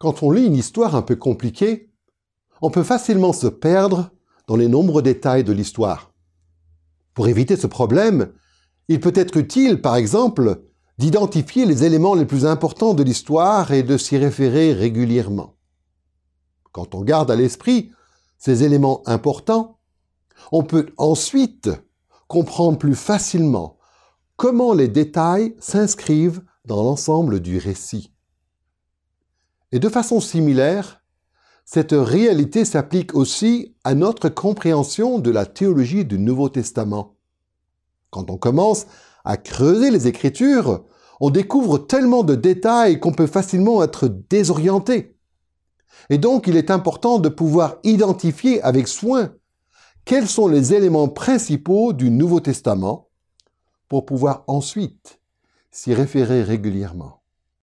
Quand on lit une histoire un peu compliquée, on peut facilement se perdre dans les nombreux détails de l'histoire. Pour éviter ce problème, il peut être utile, par exemple, d'identifier les éléments les plus importants de l'histoire et de s'y référer régulièrement. Quand on garde à l'esprit ces éléments importants, on peut ensuite comprendre plus facilement comment les détails s'inscrivent dans l'ensemble du récit. Et de façon similaire, cette réalité s'applique aussi à notre compréhension de la théologie du Nouveau Testament. Quand on commence à creuser les Écritures, on découvre tellement de détails qu'on peut facilement être désorienté. Et donc, il est important de pouvoir identifier avec soin quels sont les éléments principaux du Nouveau Testament pour pouvoir ensuite s'y référer régulièrement.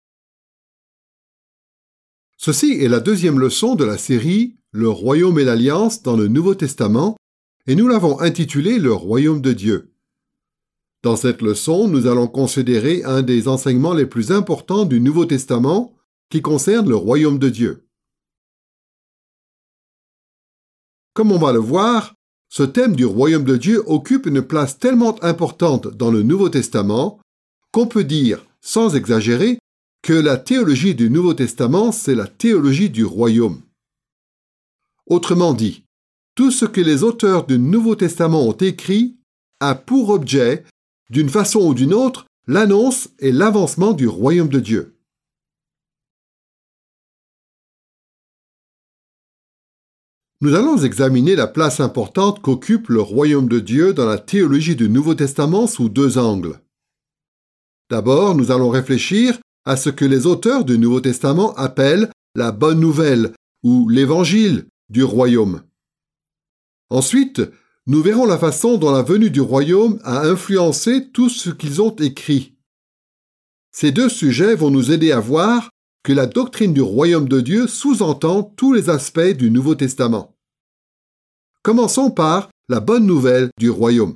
Ceci est la deuxième leçon de la série « Le Royaume et l'Alliance dans le Nouveau Testament » et nous l'avons intitulée « Le Royaume de Dieu ». Dans cette leçon, nous allons considérer un des enseignements les plus importants du Nouveau Testament qui concerne le Royaume de Dieu. Comme on va le voir, ce thème du Royaume de Dieu occupe une place tellement importante dans le Nouveau Testament qu'on peut dire, sans exagérer, que la théologie du Nouveau Testament, c'est la théologie du Royaume. Autrement dit, tout ce que les auteurs du Nouveau Testament ont écrit a pour objet, d'une façon ou d'une autre, l'annonce et l'avancement du Royaume de Dieu. Nous allons examiner la place importante qu'occupe le Royaume de Dieu dans la théologie du Nouveau Testament sous deux angles. D'abord, nous allons réfléchir à ce que les auteurs du Nouveau Testament appellent la bonne nouvelle ou l'évangile du Royaume. Ensuite, nous verrons la façon dont la venue du Royaume a influencé tout ce qu'ils ont écrit. Ces deux sujets vont nous aider à voir que la doctrine du Royaume de Dieu sous-entend tous les aspects du Nouveau Testament. Commençons par la bonne nouvelle du Royaume.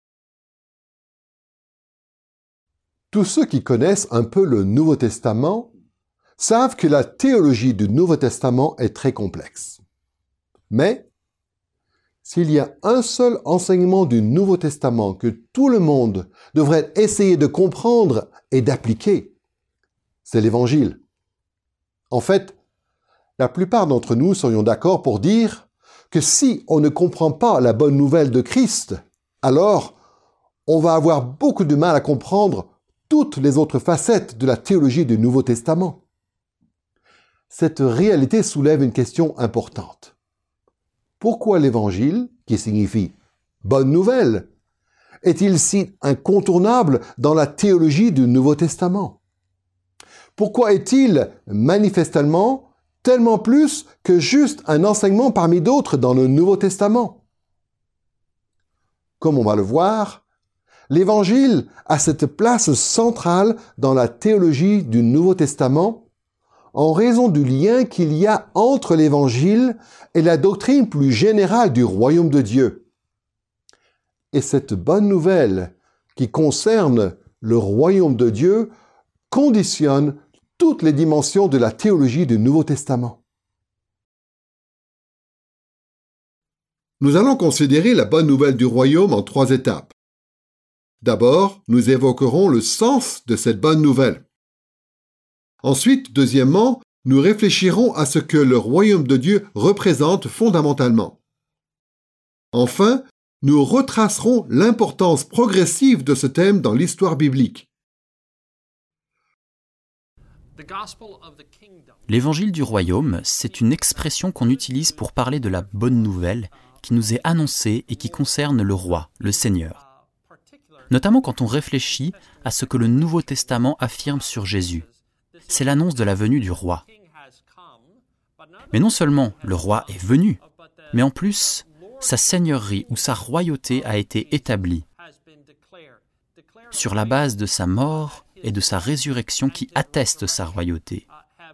Tous ceux qui connaissent un peu le Nouveau Testament savent que la théologie du Nouveau Testament est très complexe. Mais, s'il y a un seul enseignement du Nouveau Testament que tout le monde devrait essayer de comprendre et d'appliquer, c'est l'Évangile. En fait, la plupart d'entre nous serions d'accord pour dire que si on ne comprend pas la bonne nouvelle de Christ, alors on va avoir beaucoup de mal à comprendre toutes les autres facettes de la théologie du Nouveau Testament. Cette réalité soulève une question importante. Pourquoi l'Évangile, qui signifie « bonne nouvelle », est-il si incontournable dans la théologie du Nouveau Testament? Pourquoi est-il manifestement tellement plus que juste un enseignement parmi d'autres dans le Nouveau Testament? Comme on va le voir, l'Évangile a cette place centrale dans la théologie du Nouveau Testament en raison du lien qu'il y a entre l'Évangile et la doctrine plus générale du Royaume de Dieu. Et cette bonne nouvelle qui concerne le Royaume de Dieu conditionne toutes les dimensions de la théologie du Nouveau Testament. Nous allons considérer la bonne nouvelle du Royaume en trois étapes. D'abord, nous évoquerons le sens de cette bonne nouvelle. Ensuite, deuxièmement, nous réfléchirons à ce que le Royaume de Dieu représente fondamentalement. Enfin, nous retracerons l'importance progressive de ce thème dans l'histoire biblique. L'évangile du royaume, c'est une expression qu'on utilise pour parler de la bonne nouvelle qui nous est annoncée et qui concerne le roi, le Seigneur. Notamment quand on réfléchit à ce que le Nouveau Testament affirme sur Jésus. C'est l'annonce de la venue du roi. Mais non seulement le roi est venu, mais en plus, sa seigneurie ou sa royauté a été établie sur la base de sa mort et de sa résurrection qui attestent sa royauté.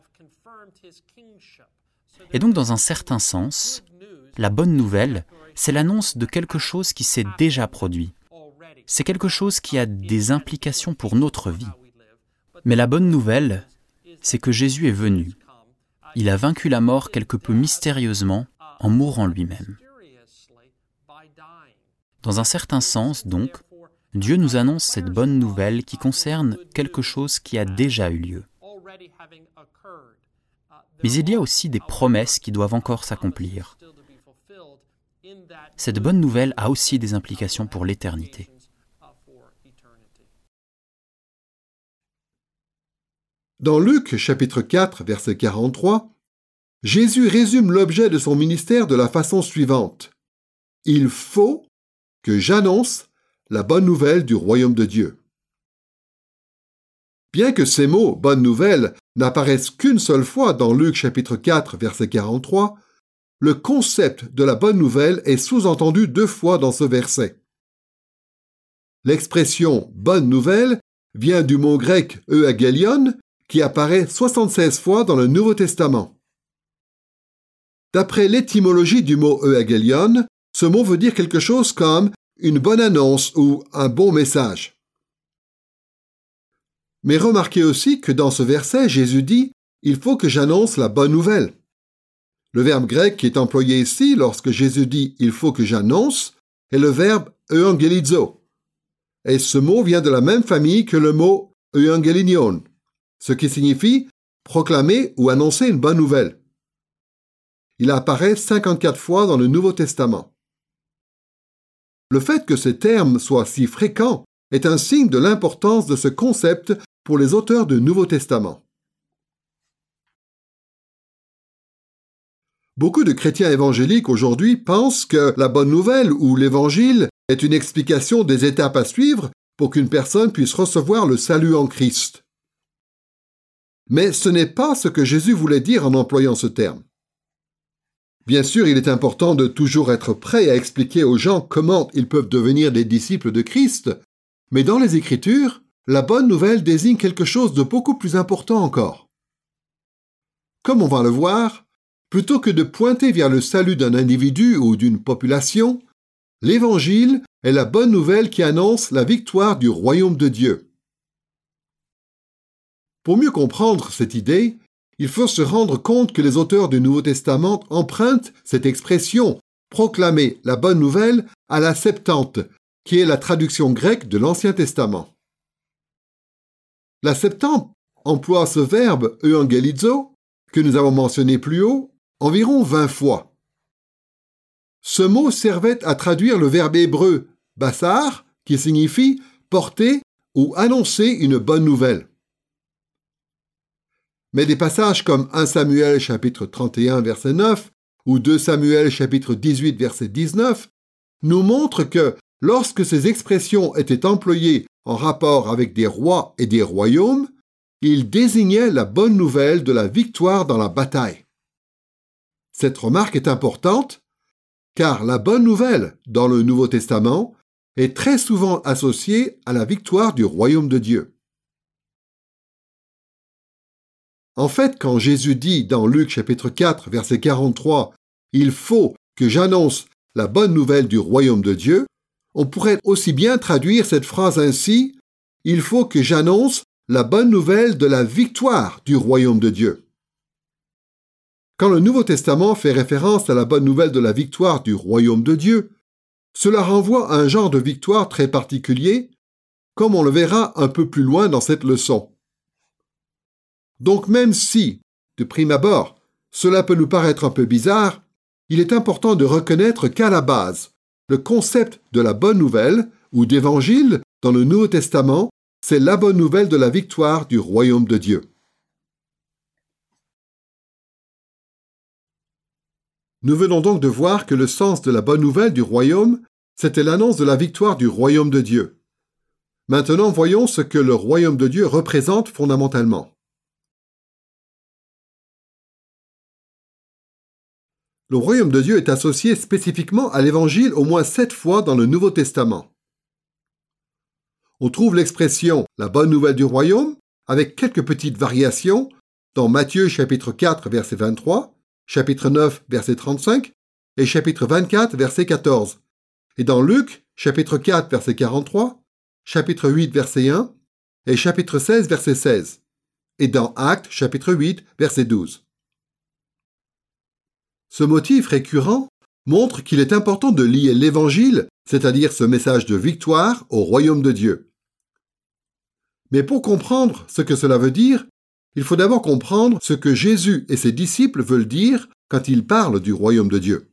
Et donc, dans un certain sens, la bonne nouvelle, c'est l'annonce de quelque chose qui s'est déjà produit. C'est quelque chose qui a des implications pour notre vie. Mais la bonne nouvelle, c'est que Jésus est venu. Il a vaincu la mort quelque peu mystérieusement en mourant lui-même. Dans un certain sens, donc, Dieu nous annonce cette bonne nouvelle qui concerne quelque chose qui a déjà eu lieu. Mais il y a aussi des promesses qui doivent encore s'accomplir. Cette bonne nouvelle a aussi des implications pour l'éternité. Dans Luc chapitre 4, verset 43, Jésus résume l'objet de son ministère de la façon suivante. « Il faut que j'annonce la bonne nouvelle du royaume de Dieu. » Bien que ces mots « bonne nouvelle » n'apparaissent qu'une seule fois dans Luc chapitre 4, verset 43, le concept de la bonne nouvelle est sous-entendu 2 fois dans ce verset. L'expression « bonne nouvelle » vient du mot grec « euangelion » qui apparaît 76 fois dans le Nouveau Testament. D'après l'étymologie du mot « euangelion », ce mot veut dire quelque chose comme une bonne annonce ou un bon message. Mais remarquez aussi que dans ce verset, Jésus dit « Il faut que j'annonce la bonne nouvelle ». Le verbe grec qui est employé ici lorsque Jésus dit « Il faut que j'annonce » est le verbe « euangelizo ». Et ce mot vient de la même famille que le mot « euangelinion », ce qui signifie « proclamer ou annoncer une bonne nouvelle ». Il apparaît 54 fois dans le Nouveau Testament. Le fait que ces termes soient si fréquents est un signe de l'importance de ce concept pour les auteurs du Nouveau Testament. Beaucoup de chrétiens évangéliques aujourd'hui pensent que la bonne nouvelle ou l'évangile est une explication des étapes à suivre pour qu'une personne puisse recevoir le salut en Christ. Mais ce n'est pas ce que Jésus voulait dire en employant ce terme. Bien sûr, il est important de toujours être prêt à expliquer aux gens comment ils peuvent devenir des disciples de Christ, mais dans les Écritures, la bonne nouvelle désigne quelque chose de beaucoup plus important encore. Comme on va le voir, plutôt que de pointer vers le salut d'un individu ou d'une population, l'Évangile est la bonne nouvelle qui annonce la victoire du royaume de Dieu. Pour mieux comprendre cette idée, il faut se rendre compte que les auteurs du Nouveau Testament empruntent cette expression « proclamer la bonne nouvelle » à la Septante, qui est la traduction grecque de l'Ancien Testament. La Septante emploie ce verbe « euangelizo » que nous avons mentionné plus haut environ 20 fois. Ce mot servait à traduire le verbe hébreu « bassar » qui signifie « porter » ou « annoncer une bonne nouvelle ». Mais des passages comme 1 Samuel chapitre 31 verset 9 ou 2 Samuel chapitre 18 verset 19 nous montrent que lorsque ces expressions étaient employées en rapport avec des rois et des royaumes, ils désignaient la bonne nouvelle de la victoire dans la bataille. Cette remarque est importante car la bonne nouvelle dans le Nouveau Testament est très souvent associée à la victoire du royaume de Dieu. En fait, quand Jésus dit dans Luc chapitre 4, verset 43, « Il faut que j'annonce la bonne nouvelle du royaume de Dieu », on pourrait aussi bien traduire cette phrase ainsi, « Il faut que j'annonce la bonne nouvelle de la victoire du royaume de Dieu ». Quand le Nouveau Testament fait référence à la bonne nouvelle de la victoire du royaume de Dieu, cela renvoie à un genre de victoire très particulier, comme on le verra un peu plus loin dans cette leçon. Donc même si, de prime abord, cela peut nous paraître un peu bizarre, il est important de reconnaître qu'à la base, le concept de la bonne nouvelle ou d'évangile dans le Nouveau Testament, c'est la bonne nouvelle de la victoire du royaume de Dieu. Nous venons donc de voir que le sens de la bonne nouvelle du royaume, c'était l'annonce de la victoire du royaume de Dieu. Maintenant, voyons ce que le royaume de Dieu représente fondamentalement. Le royaume de Dieu est associé spécifiquement à l'Évangile au moins 7 fois dans le Nouveau Testament. On trouve l'expression « la bonne nouvelle du royaume » avec quelques petites variations dans Matthieu chapitre 4 verset 23, chapitre 9 verset 35 et chapitre 24 verset 14, et dans Luc chapitre 4 verset 43, chapitre 8 verset 1 et chapitre 16 verset 16, et dans Actes chapitre 8 verset 12. Ce motif récurrent montre qu'il est important de lier l'Évangile, c'est-à-dire ce message de victoire, au royaume de Dieu. Mais pour comprendre ce que cela veut dire, il faut d'abord comprendre ce que Jésus et ses disciples veulent dire quand ils parlent du royaume de Dieu.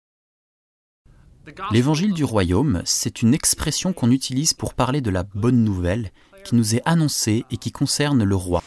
L'évangile du royaume, c'est une expression qu'on utilise pour parler de la bonne nouvelle qui nous est annoncée et qui concerne le roi.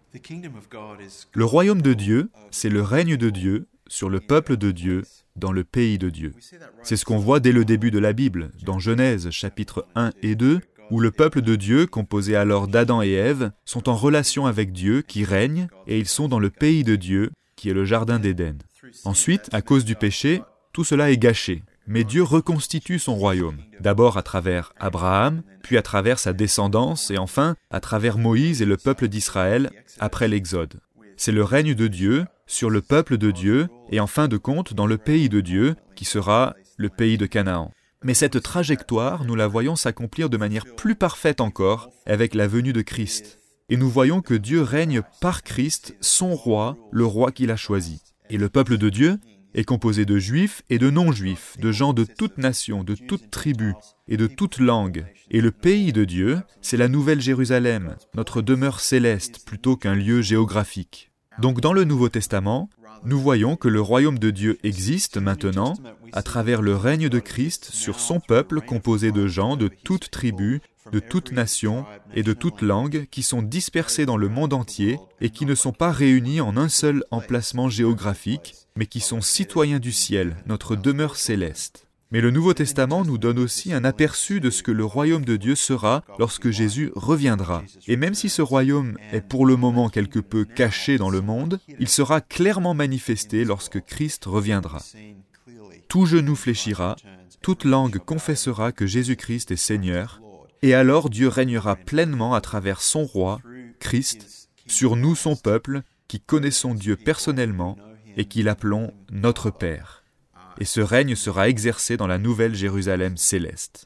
Le royaume de Dieu, c'est le règne de Dieu sur le peuple de Dieu dans le pays de Dieu. C'est ce qu'on voit dès le début de la Bible, dans Genèse chapitres 1 et 2, où le peuple de Dieu, composé alors d'Adam et Ève, sont en relation avec Dieu qui règne, et ils sont dans le pays de Dieu, qui est le jardin d'Éden. Ensuite, à cause du péché, tout cela est gâché. Mais Dieu reconstitue son royaume, d'abord à travers Abraham, puis à travers sa descendance, et enfin à travers Moïse et le peuple d'Israël après l'Exode. C'est le règne de Dieu sur le peuple de Dieu, et en fin de compte dans le pays de Dieu, qui sera le pays de Canaan. Mais cette trajectoire, nous la voyons s'accomplir de manière plus parfaite encore avec la venue de Christ. Et nous voyons que Dieu règne par Christ, son roi, le roi qu'il a choisi. Et le peuple de Dieu est composé de juifs et de non-juifs, de gens de toute nation, de toute tribu et de toute langue. Et le pays de Dieu, c'est la Nouvelle Jérusalem, notre demeure céleste plutôt qu'un lieu géographique. Donc dans le Nouveau Testament, nous voyons que le royaume de Dieu existe maintenant à travers le règne de Christ sur son peuple composé de gens de toute tribu, de toute nation et de toute langue qui sont dispersés dans le monde entier et qui ne sont pas réunis en un seul emplacement géographique, mais qui sont citoyens du ciel, notre demeure céleste. Mais le Nouveau Testament nous donne aussi un aperçu de ce que le royaume de Dieu sera lorsque Jésus reviendra. Et même si ce royaume est pour le moment quelque peu caché dans le monde, il sera clairement manifesté lorsque Christ reviendra. Tout genou fléchira, toute langue confessera que Jésus-Christ est Seigneur, et alors Dieu régnera pleinement à travers son roi, Christ, sur nous son peuple, qui connaissons Dieu personnellement et qui l'appelons notre Père. Et ce règne sera exercé dans la nouvelle Jérusalem céleste.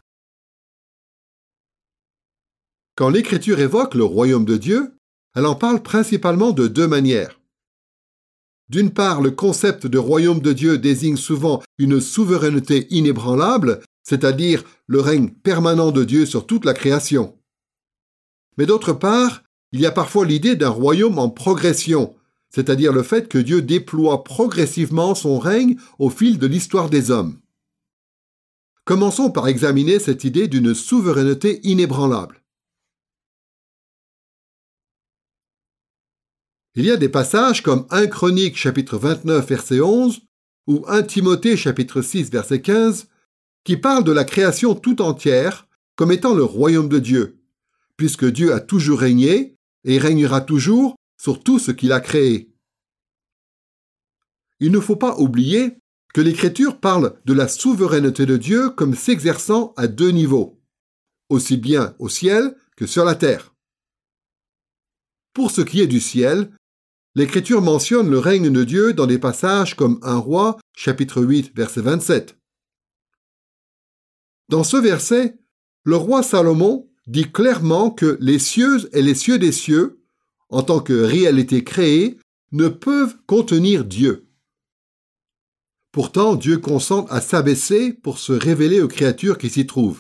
Quand l'Écriture évoque le royaume de Dieu, elle en parle principalement de deux manières. D'une part, le concept de royaume de Dieu désigne souvent une souveraineté inébranlable, c'est-à-dire le règne permanent de Dieu sur toute la création. Mais d'autre part, il y a parfois l'idée d'un royaume en progression, c'est-à-dire le fait que Dieu déploie progressivement son règne au fil de l'histoire des hommes. Commençons par examiner cette idée d'une souveraineté inébranlable. Il y a des passages comme 1 Chronique chapitre 29 verset 11 ou 1 Timothée chapitre 6 verset 15 qui parlent de la création tout entière comme étant le royaume de Dieu, puisque Dieu a toujours régné et régnera toujours sur tout ce qu'il a créé. Il ne faut pas oublier que l'Écriture parle de la souveraineté de Dieu comme s'exerçant à deux niveaux, aussi bien au ciel que sur la terre. Pour ce qui est du ciel, l'Écriture mentionne le règne de Dieu dans des passages comme 1 Roi, chapitre 8, verset 27. Dans ce verset, le roi Salomon dit clairement que les cieux et les cieux des cieux, en tant que réalité créée, ne peuvent contenir Dieu. Pourtant, Dieu consent à s'abaisser pour se révéler aux créatures qui s'y trouvent.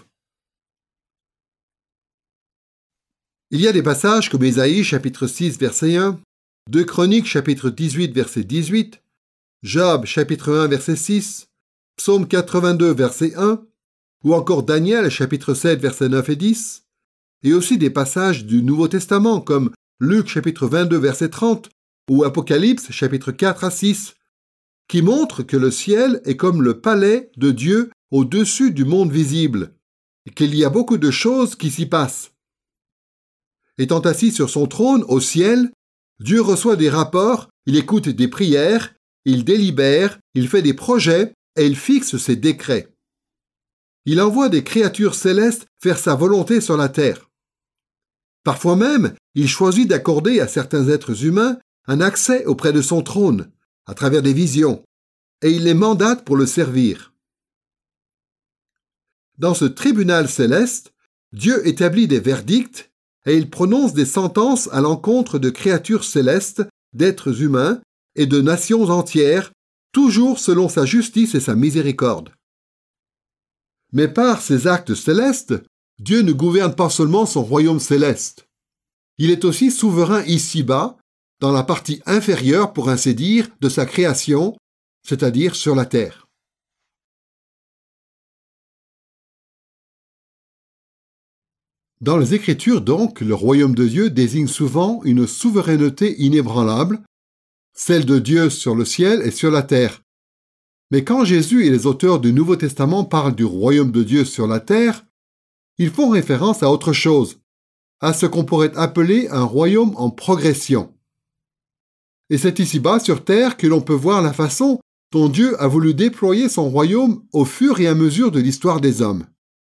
Il y a des passages comme Ésaïe chapitre 6 verset 1, 2 Chroniques chapitre 18 verset 18, Job chapitre 1 verset 6, Psaume 82 verset 1, ou encore Daniel chapitre 7 verset 9 et 10, et aussi des passages du Nouveau Testament comme Luc chapitre 22 verset 30 ou Apocalypse chapitre 4 à 6, qui montrent que le ciel est comme le palais de Dieu au-dessus du monde visible, et qu'il y a beaucoup de choses qui s'y passent. Étant assis sur son trône au ciel, Dieu reçoit des rapports, il écoute des prières, il délibère, il fait des projets et il fixe ses décrets. Il envoie des créatures célestes faire sa volonté sur la terre. Parfois même, il choisit d'accorder à certains êtres humains un accès auprès de son trône, à travers des visions, et il les mandate pour le servir. Dans ce tribunal céleste, Dieu établit des verdicts et il prononce des sentences à l'encontre de créatures célestes, d'êtres humains et de nations entières, toujours selon sa justice et sa miséricorde. Mais par ses actes célestes, Dieu ne gouverne pas seulement son royaume céleste. Il est aussi souverain ici-bas, dans la partie inférieure, pour ainsi dire, de sa création, c'est-à-dire sur la terre. Dans les Écritures, donc, le royaume de Dieu désigne souvent une souveraineté inébranlable, celle de Dieu sur le ciel et sur la terre. Mais quand Jésus et les auteurs du Nouveau Testament parlent du royaume de Dieu sur la terre, ils font référence à autre chose, à ce qu'on pourrait appeler un royaume en progression. Et c'est ici-bas sur terre que l'on peut voir la façon dont Dieu a voulu déployer son royaume au fur et à mesure de l'histoire des hommes.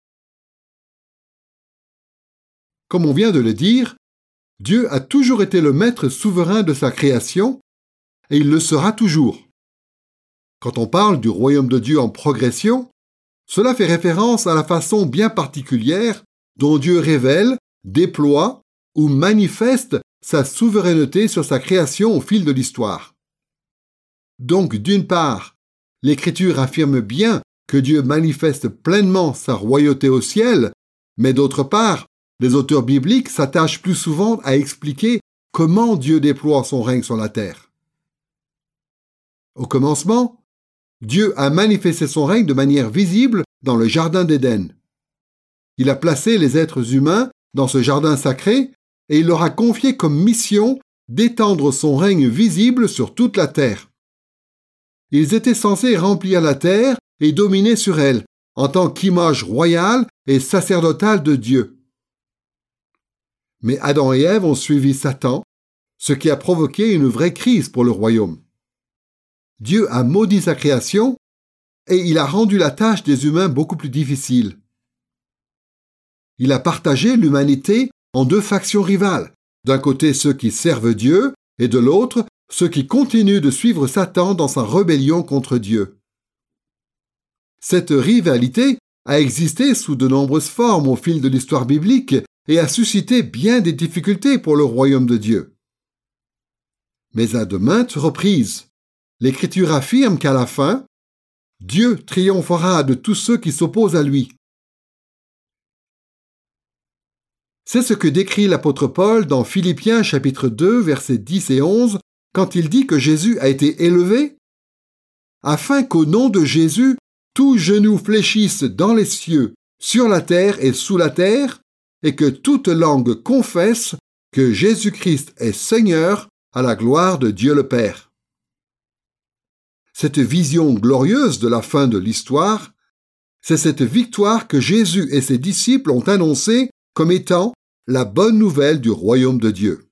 Comme on vient de le dire, Dieu a toujours été le maître souverain de sa création, et il le sera toujours. Quand on parle du royaume de Dieu en progression, cela fait référence à la façon bien particulière dont Dieu révèle, déploie ou manifeste sa souveraineté sur sa création au fil de l'histoire. Donc, d'une part, l'Écriture affirme bien que Dieu manifeste pleinement sa royauté au ciel, mais d'autre part, les auteurs bibliques s'attachent plus souvent à expliquer comment Dieu déploie son règne sur la terre. Au commencement, Dieu a manifesté son règne de manière visible dans le jardin d'Éden. Il a placé les êtres humains dans ce jardin sacré et il leur a confié comme mission d'étendre son règne visible sur toute la terre. Ils étaient censés remplir la terre et dominer sur elle, en tant qu'image royale et sacerdotale de Dieu. Mais Adam et Ève ont suivi Satan, ce qui a provoqué une vraie crise pour le royaume. Dieu a maudit sa création et il a rendu la tâche des humains beaucoup plus difficile. Il a partagé l'humanité en deux factions rivales, d'un côté ceux qui servent Dieu et de l'autre ceux qui continuent de suivre Satan dans sa rébellion contre Dieu. Cette rivalité a existé sous de nombreuses formes au fil de l'histoire biblique et a suscité bien des difficultés pour le royaume de Dieu. Mais à de maintes reprises, l'Écriture affirme qu'à la fin, Dieu triomphera de tous ceux qui s'opposent à lui. C'est ce que décrit l'apôtre Paul dans Philippiens chapitre 2, versets 10 et 11, quand il dit que Jésus a été élevé, afin qu'au nom de Jésus, tout genou fléchisse dans les cieux, sur la terre et sous la terre, et que toute langue confesse que Jésus-Christ est Seigneur à la gloire de Dieu le Père. Cette vision glorieuse de la fin de l'histoire, c'est cette victoire que Jésus et ses disciples ont annoncée comme étant la bonne nouvelle du royaume de Dieu.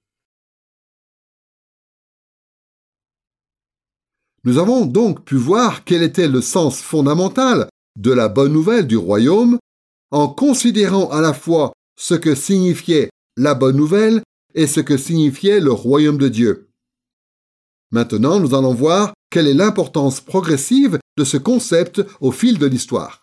Nous avons donc pu voir quel était le sens fondamental de la bonne nouvelle du royaume en considérant à la fois ce que signifiait la bonne nouvelle et ce que signifiait le royaume de Dieu. Maintenant, nous allons voir quelle est l'importance progressive de ce concept au fil de l'histoire.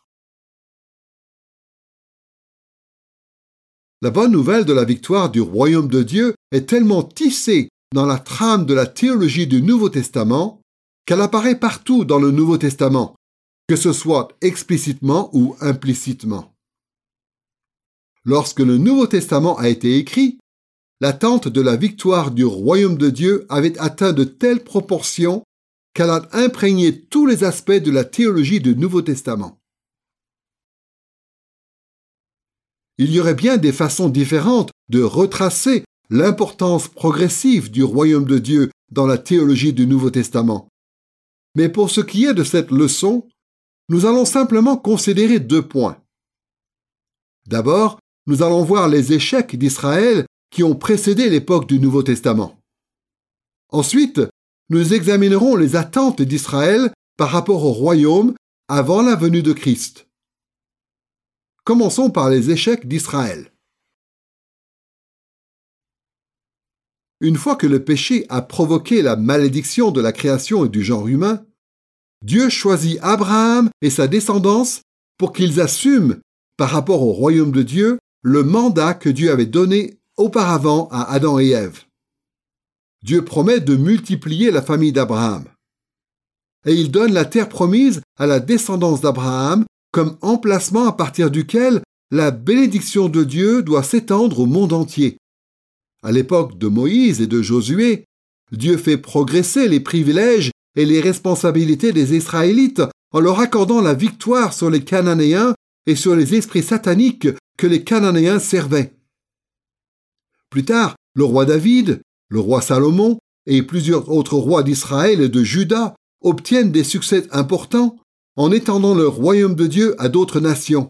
La bonne nouvelle de la victoire du royaume de Dieu est tellement tissée dans la trame de la théologie du Nouveau Testament qu'elle apparaît partout dans le Nouveau Testament, que ce soit explicitement ou implicitement. Lorsque le Nouveau Testament a été écrit, l'attente de la victoire du royaume de Dieu avait atteint de telles proportions qu'elle a imprégné tous les aspects de la théologie du Nouveau Testament. Il y aurait bien des façons différentes de retracer l'importance progressive du royaume de Dieu dans la théologie du Nouveau Testament. Mais pour ce qui est de cette leçon, nous allons simplement considérer deux points. D'abord, nous allons voir les échecs d'Israël qui ont précédé l'époque du Nouveau Testament. Ensuite, nous examinerons les attentes d'Israël par rapport au royaume avant la venue de Christ. Commençons par les échecs d'Israël. Une fois que le péché a provoqué la malédiction de la création et du genre humain, Dieu choisit Abraham et sa descendance pour qu'ils assument, par rapport au royaume de Dieu, le mandat que Dieu avait donné auparavant à Adam et Ève. Dieu promet de multiplier la famille d'Abraham. et il donne la terre promise à la descendance d'Abraham comme emplacement à partir duquel la bénédiction de Dieu doit s'étendre au monde entier. À l'époque de Moïse et de Josué, Dieu fait progresser les privilèges et les responsabilités des Israélites en leur accordant la victoire sur les Cananéens et sur les esprits sataniques que les Cananéens servaient. Plus tard, le roi David, le roi Salomon et plusieurs autres rois d'Israël et de Juda obtiennent des succès importants en étendant le royaume de Dieu à d'autres nations.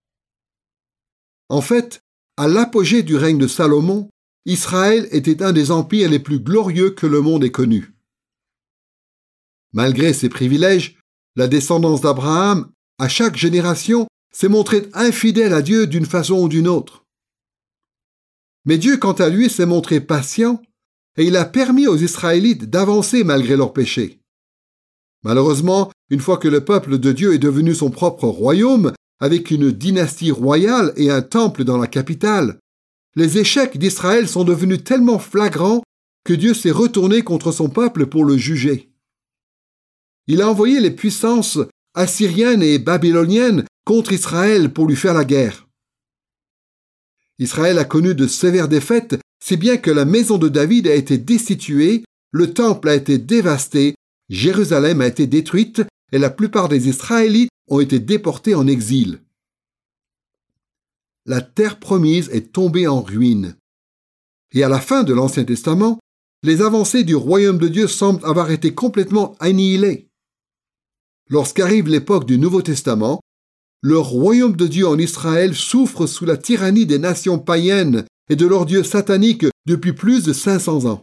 En fait, à l'apogée du règne de Salomon, Israël était un des empires les plus glorieux que le monde ait connus. Malgré ses privilèges, la descendance d'Abraham, à chaque génération, s'est montrée infidèle à Dieu d'une façon ou d'une autre. Mais Dieu, quant à lui, s'est montré patient et il a permis aux Israélites d'avancer malgré leurs péchés. Malheureusement, une fois que le peuple de Dieu est devenu son propre royaume, avec une dynastie royale et un temple dans la capitale, les échecs d'Israël sont devenus tellement flagrants que Dieu s'est retourné contre son peuple pour le juger. Il a envoyé les puissances assyriennes et babyloniennes contre Israël pour lui faire la guerre. Israël a connu de sévères défaites, si bien que la maison de David a été destituée, le temple a été dévasté, Jérusalem a été détruite et la plupart des Israélites ont été déportés en exil. La terre promise est tombée en ruine. Et à la fin de l'Ancien Testament, les avancées du royaume de Dieu semblent avoir été complètement annihilées. Lorsqu'arrive l'époque du Nouveau Testament, le royaume de Dieu en Israël souffre sous la tyrannie des nations païennes et de leurs dieux sataniques depuis plus de 500 ans.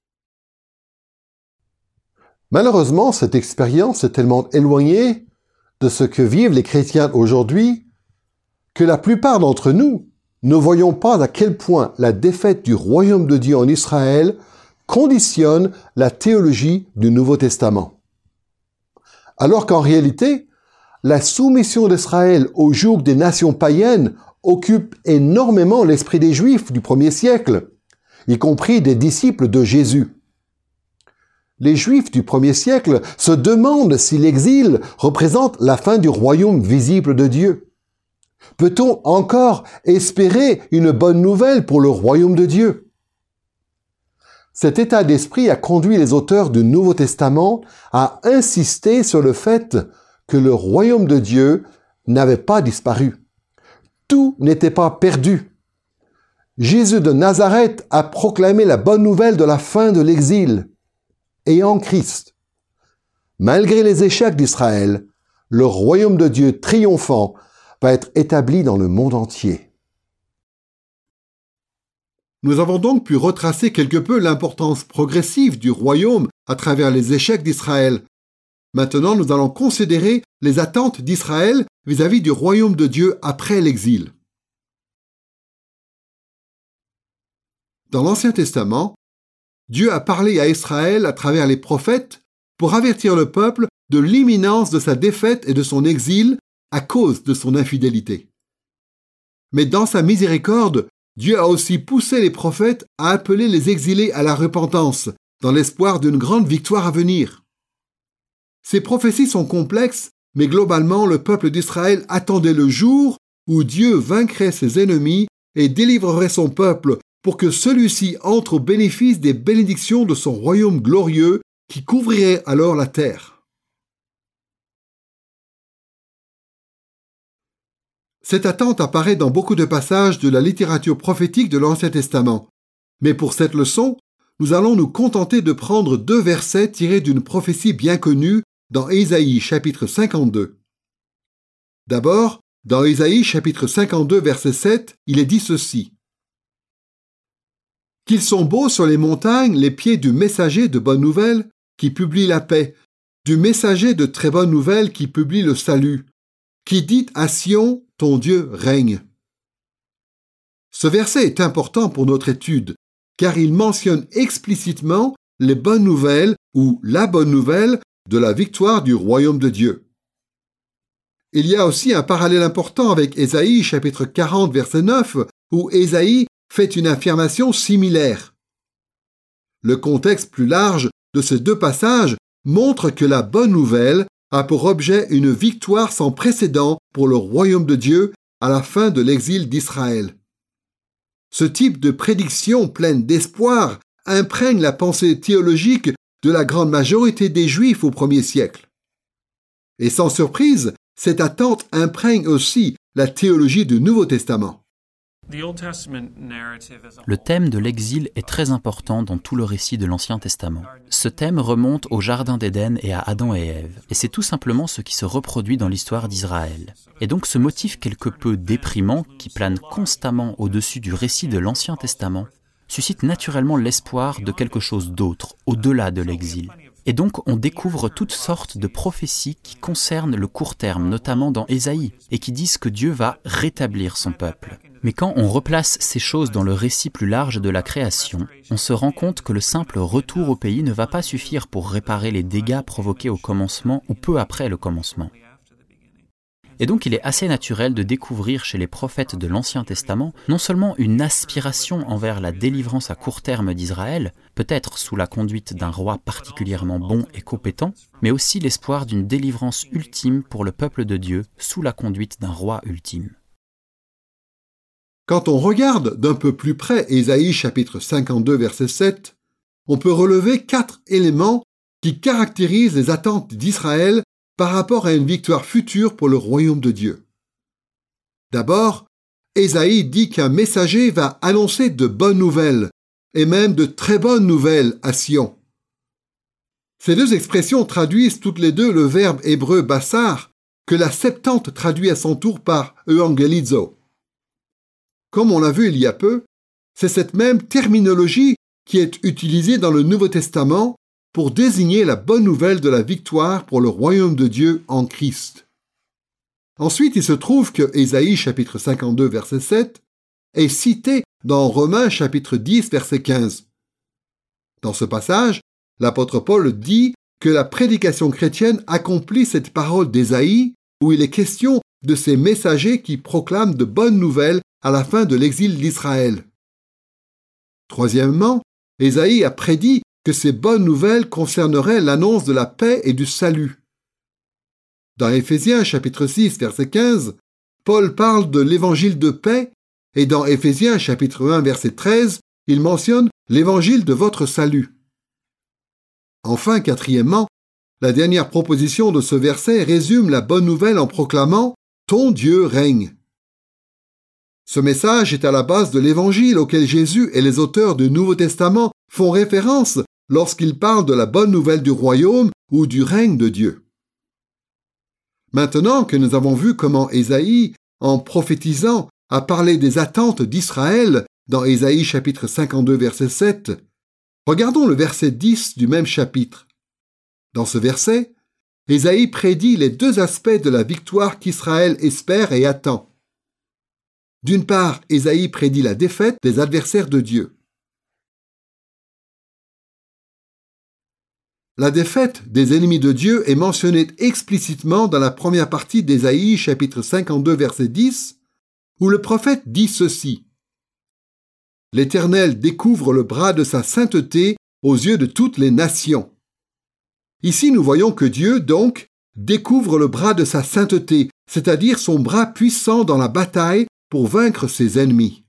Malheureusement, cette expérience est tellement éloignée de ce que vivent les chrétiens aujourd'hui que la plupart d'entre nous ne voyons pas à quel point la défaite du royaume de Dieu en Israël conditionne la théologie du Nouveau Testament. Alors qu'en réalité, la soumission d'Israël au joug des nations païennes occupe énormément l'esprit des Juifs du premier siècle, y compris des disciples de Jésus. Les Juifs du premier siècle se demandent si l'exil représente la fin du royaume visible de Dieu. Peut-on encore espérer une bonne nouvelle pour le royaume de Dieu? Cet état d'esprit a conduit les auteurs du Nouveau Testament à insister sur le fait que le royaume de Dieu n'avait pas disparu. Tout n'était pas perdu. Jésus de Nazareth a proclamé la bonne nouvelle de la fin de l'exil. Et en Christ, malgré les échecs d'Israël, le royaume de Dieu triomphant va être établi dans le monde entier. Nous avons donc pu retracer quelque peu l'importance progressive du royaume à travers les échecs d'Israël. Maintenant, nous allons considérer les attentes d'Israël vis-à-vis du royaume de Dieu après l'exil. Dans l'Ancien Testament, Dieu a parlé à Israël à travers les prophètes pour avertir le peuple de l'imminence de sa défaite et de son exil à cause de son infidélité. Mais dans sa miséricorde, Dieu a aussi poussé les prophètes à appeler les exilés à la repentance, dans l'espoir d'une grande victoire à venir. Ces prophéties sont complexes, mais globalement, le peuple d'Israël attendait le jour où Dieu vaincrait ses ennemis et délivrerait son peuple pour que celui-ci entre au bénéfice des bénédictions de son royaume glorieux qui couvrirait alors la terre. Cette attente apparaît dans beaucoup de passages de la littérature prophétique de l'Ancien Testament. Mais pour cette leçon, nous allons nous contenter de prendre 2 versets tirés d'une prophétie bien connue dans Ésaïe chapitre 52. D'abord, dans Ésaïe chapitre 52 verset 7, il est dit ceci. « Qu'ils sont beaux sur les montagnes les pieds du messager de bonnes nouvelles qui publie la paix, du messager de très bonnes nouvelles qui publie le salut, qui dit à Sion, ton Dieu règne. » Ce verset est important pour notre étude, car il mentionne explicitement les bonnes nouvelles ou la bonne nouvelle de la victoire du royaume de Dieu. Il y a aussi un parallèle important avec Ésaïe chapitre 40 verset 9, où Ésaïe fait une affirmation similaire. Le contexte plus large de ces 2 passages montre que la bonne nouvelle a pour objet une victoire sans précédent pour le royaume de Dieu à la fin de l'exil d'Israël. Ce type de prédiction pleine d'espoir imprègne la pensée théologique de la grande majorité des Juifs au 1er siècle. Et sans surprise, cette attente imprègne aussi la théologie du Nouveau Testament. Le thème de l'exil est très important dans tout le récit de l'Ancien Testament. Ce thème remonte au Jardin d'Éden et à Adam et Ève, et c'est tout simplement ce qui se reproduit dans l'histoire d'Israël. Et donc ce motif quelque peu déprimant, qui plane constamment au-dessus du récit de l'Ancien Testament, suscite naturellement l'espoir de quelque chose d'autre, au-delà de l'exil. Et donc on découvre toutes sortes de prophéties qui concernent le court terme, notamment dans Ésaïe, et qui disent que Dieu va rétablir son peuple. Mais quand on replace ces choses dans le récit plus large de la création, on se rend compte que le simple retour au pays ne va pas suffire pour réparer les dégâts provoqués au commencement ou peu après le commencement. Et donc il est assez naturel de découvrir chez les prophètes de l'Ancien Testament non seulement une aspiration envers la délivrance à court terme d'Israël, peut-être sous la conduite d'un roi particulièrement bon et compétent, mais aussi l'espoir d'une délivrance ultime pour le peuple de Dieu sous la conduite d'un roi ultime. Quand on regarde d'un peu plus près Ésaïe chapitre 52 verset 7, on peut relever 4 éléments qui caractérisent les attentes d'Israël par rapport à une victoire future pour le royaume de Dieu. D'abord, Ésaïe dit qu'un messager va annoncer de bonnes nouvelles, et même de très bonnes nouvelles à Sion. Ces deux expressions traduisent toutes les deux le verbe hébreu bassar, que la Septante traduit à son tour par euangelizo. Comme on l'a vu il y a peu, c'est cette même terminologie qui est utilisée dans le Nouveau Testament pour désigner la bonne nouvelle de la victoire pour le royaume de Dieu en Christ. Ensuite, il se trouve que Ésaïe chapitre 52 verset 7 est cité dans Romains chapitre 10 verset 15. Dans ce passage, l'apôtre Paul dit que la prédication chrétienne accomplit cette parole d'Ésaïe où il est question de ces messagers qui proclament de bonnes nouvelles à la fin de l'exil d'Israël. Troisièmement, Ésaïe a prédit que ces bonnes nouvelles concerneraient l'annonce de la paix et du salut. Dans Éphésiens chapitre 6 verset 15, Paul parle de l'évangile de paix et dans Éphésiens chapitre 1 verset 13, il mentionne l'évangile de votre salut. Enfin, quatrièmement, la dernière proposition de ce verset résume la bonne nouvelle en proclamant « Ton Dieu règne ». Ce message est à la base de l'évangile auquel Jésus et les auteurs du Nouveau Testament font référence lorsqu'ils parlent de la bonne nouvelle du royaume ou du règne de Dieu. Maintenant que nous avons vu comment Ésaïe, en prophétisant, a parlé des attentes d'Israël dans Ésaïe chapitre 52 verset 7, regardons le verset 10 du même chapitre. Dans ce verset, Ésaïe prédit les deux aspects de la victoire qu'Israël espère et attend. D'une part, Ésaïe prédit la défaite des adversaires de Dieu. La défaite des ennemis de Dieu est mentionnée explicitement dans la première partie d'Ésaïe chapitre 52 verset 10, où le prophète dit ceci. « L'Éternel découvre le bras de sa sainteté aux yeux de toutes les nations. » Ici, nous voyons que Dieu, donc, découvre le bras de sa sainteté, c'est-à-dire son bras puissant dans la bataille pour vaincre ses ennemis.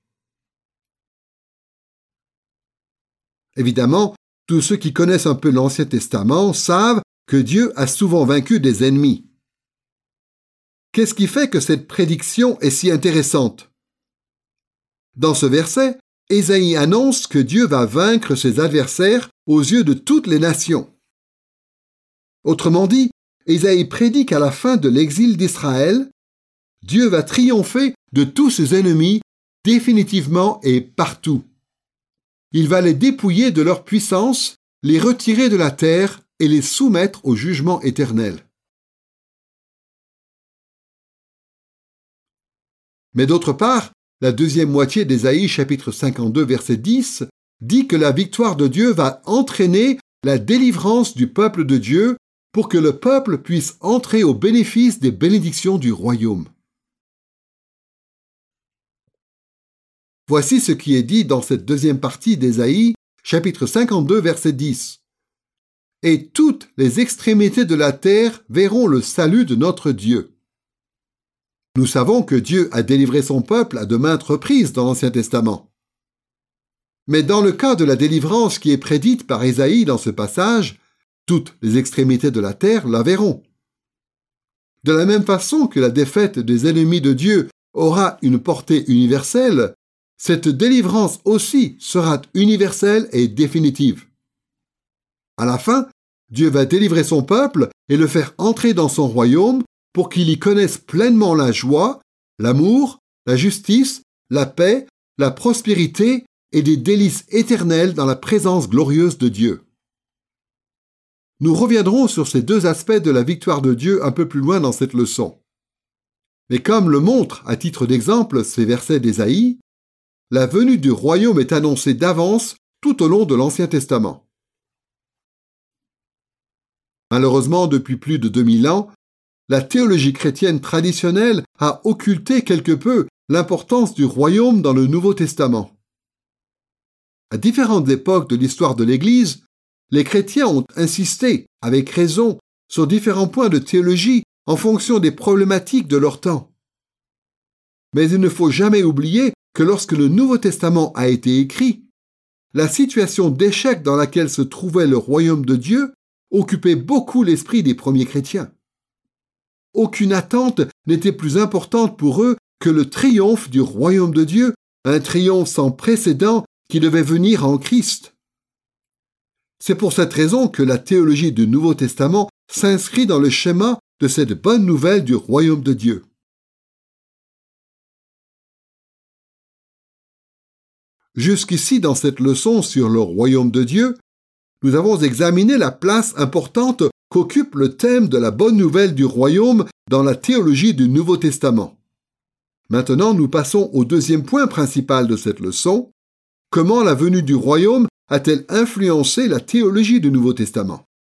Évidemment, tous ceux qui connaissent un peu l'Ancien Testament savent que Dieu a souvent vaincu des ennemis. Qu'est-ce qui fait que cette prédiction est si intéressante? Dans ce verset, Ésaïe annonce que Dieu va vaincre ses adversaires aux yeux de toutes les nations. Autrement dit, Ésaïe prédit qu'à la fin de l'exil d'Israël, Dieu va triompher de tous ses ennemis définitivement et partout. Il va les dépouiller de leur puissance, les retirer de la terre et les soumettre au jugement éternel. Mais d'autre part, la deuxième moitié d'Ésaïe chapitre 52 verset 10 dit que la victoire de Dieu va entraîner la délivrance du peuple de Dieu pour que le peuple puisse entrer au bénéfice des bénédictions du royaume. Voici ce qui est dit dans cette deuxième partie d'Ésaïe, chapitre 52, verset 10. « et toutes les extrémités de la terre verront le salut de notre Dieu. Nous savons que Dieu a délivré son peuple à de maintes reprises dans l'Ancien Testament. Mais dans le cas de la délivrance qui est prédite par Ésaïe dans ce passage, toutes les extrémités de la terre la verront. De la même façon que la défaite des ennemis de Dieu aura une portée universelle, cette délivrance aussi sera universelle et définitive. À la fin, Dieu va délivrer son peuple et le faire entrer dans son royaume pour qu'il y connaisse pleinement la joie, l'amour, la justice, la paix, la prospérité et des délices éternelles dans la présence glorieuse de Dieu. Nous reviendrons sur ces deux aspects de la victoire de Dieu un peu plus loin dans cette leçon. Mais comme le montrent à titre d'exemple ces versets d'Ésaïe, la venue du royaume est annoncée d'avance tout au long de l'Ancien Testament. Malheureusement, depuis plus de 2000 ans, la théologie chrétienne traditionnelle a occulté quelque peu l'importance du royaume dans le Nouveau Testament. À différentes époques de l'histoire de l'Église, les chrétiens ont insisté, avec raison, sur différents points de théologie en fonction des problématiques de leur temps. Mais il ne faut jamais oublier que lorsque le Nouveau Testament a été écrit, la situation d'échec dans laquelle se trouvait le royaume de Dieu occupait beaucoup l'esprit des premiers chrétiens. Aucune attente n'était plus importante pour eux que le triomphe du royaume de Dieu, un triomphe sans précédent qui devait venir en Christ. C'est pour cette raison que la théologie du Nouveau Testament s'inscrit dans le schéma de cette bonne nouvelle du royaume de Dieu. Jusqu'ici, dans cette leçon sur le royaume de Dieu, nous avons examiné la place importante qu'occupe le thème de la bonne nouvelle du royaume dans la théologie du Nouveau Testament. Maintenant, nous passons au deuxième point principal de cette leçon. Comment la venue du royaume a-t-elle influencé la théologie du Nouveau Testament?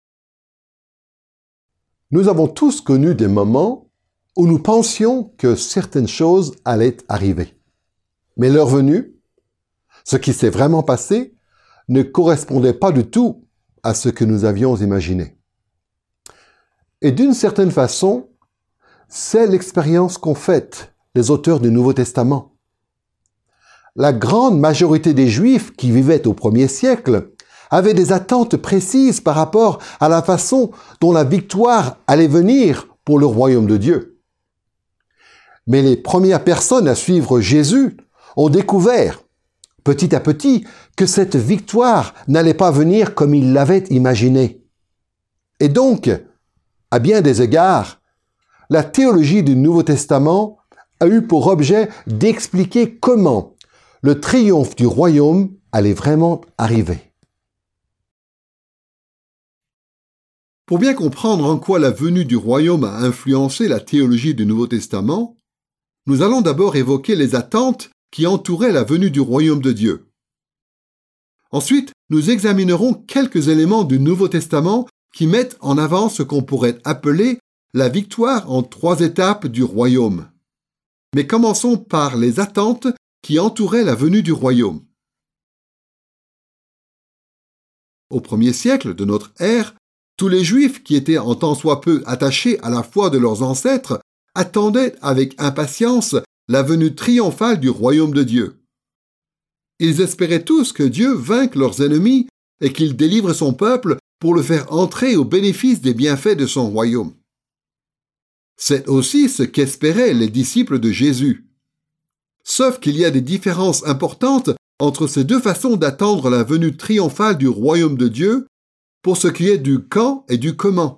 Nous avons tous connu des moments où nous pensions que certaines choses allaient arriver. Mais leur venue, ce qui s'est vraiment passé, ne correspondait pas du tout à ce que nous avions imaginé. Et d'une certaine façon, c'est l'expérience qu'ont faite les auteurs du Nouveau Testament. La grande majorité des Juifs qui vivaient au 1er siècle avaient des attentes précises par rapport à la façon dont la victoire allait venir pour le royaume de Dieu. Mais les premières personnes à suivre Jésus ont découvert, petit à petit, que cette victoire n'allait pas venir comme ils l'avaient imaginé. Et donc, à bien des égards, la théologie du Nouveau Testament a eu pour objet d'expliquer comment le triomphe du royaume allait vraiment arriver. Pour bien comprendre en quoi la venue du royaume a influencé la théologie du Nouveau Testament, nous allons d'abord évoquer les attentes qui entouraient la venue du royaume de Dieu. Ensuite, nous examinerons quelques éléments du Nouveau Testament qui mettent en avant ce qu'on pourrait appeler la victoire en 3 étapes du royaume. Mais commençons par les attentes qui entouraient la venue du royaume. Au 1er siècle de notre ère, tous les Juifs qui étaient en tant soit peu attachés à la foi de leurs ancêtres attendaient avec impatience la venue triomphale du royaume de Dieu. Ils espéraient tous que Dieu vainque leurs ennemis et qu'il délivre son peuple pour le faire entrer au bénéfice des bienfaits de son royaume. C'est aussi ce qu'espéraient les disciples de Jésus. Sauf qu'il y a des différences importantes entre ces deux façons d'attendre la venue triomphale du royaume de Dieu pour ce qui est du quand et du comment.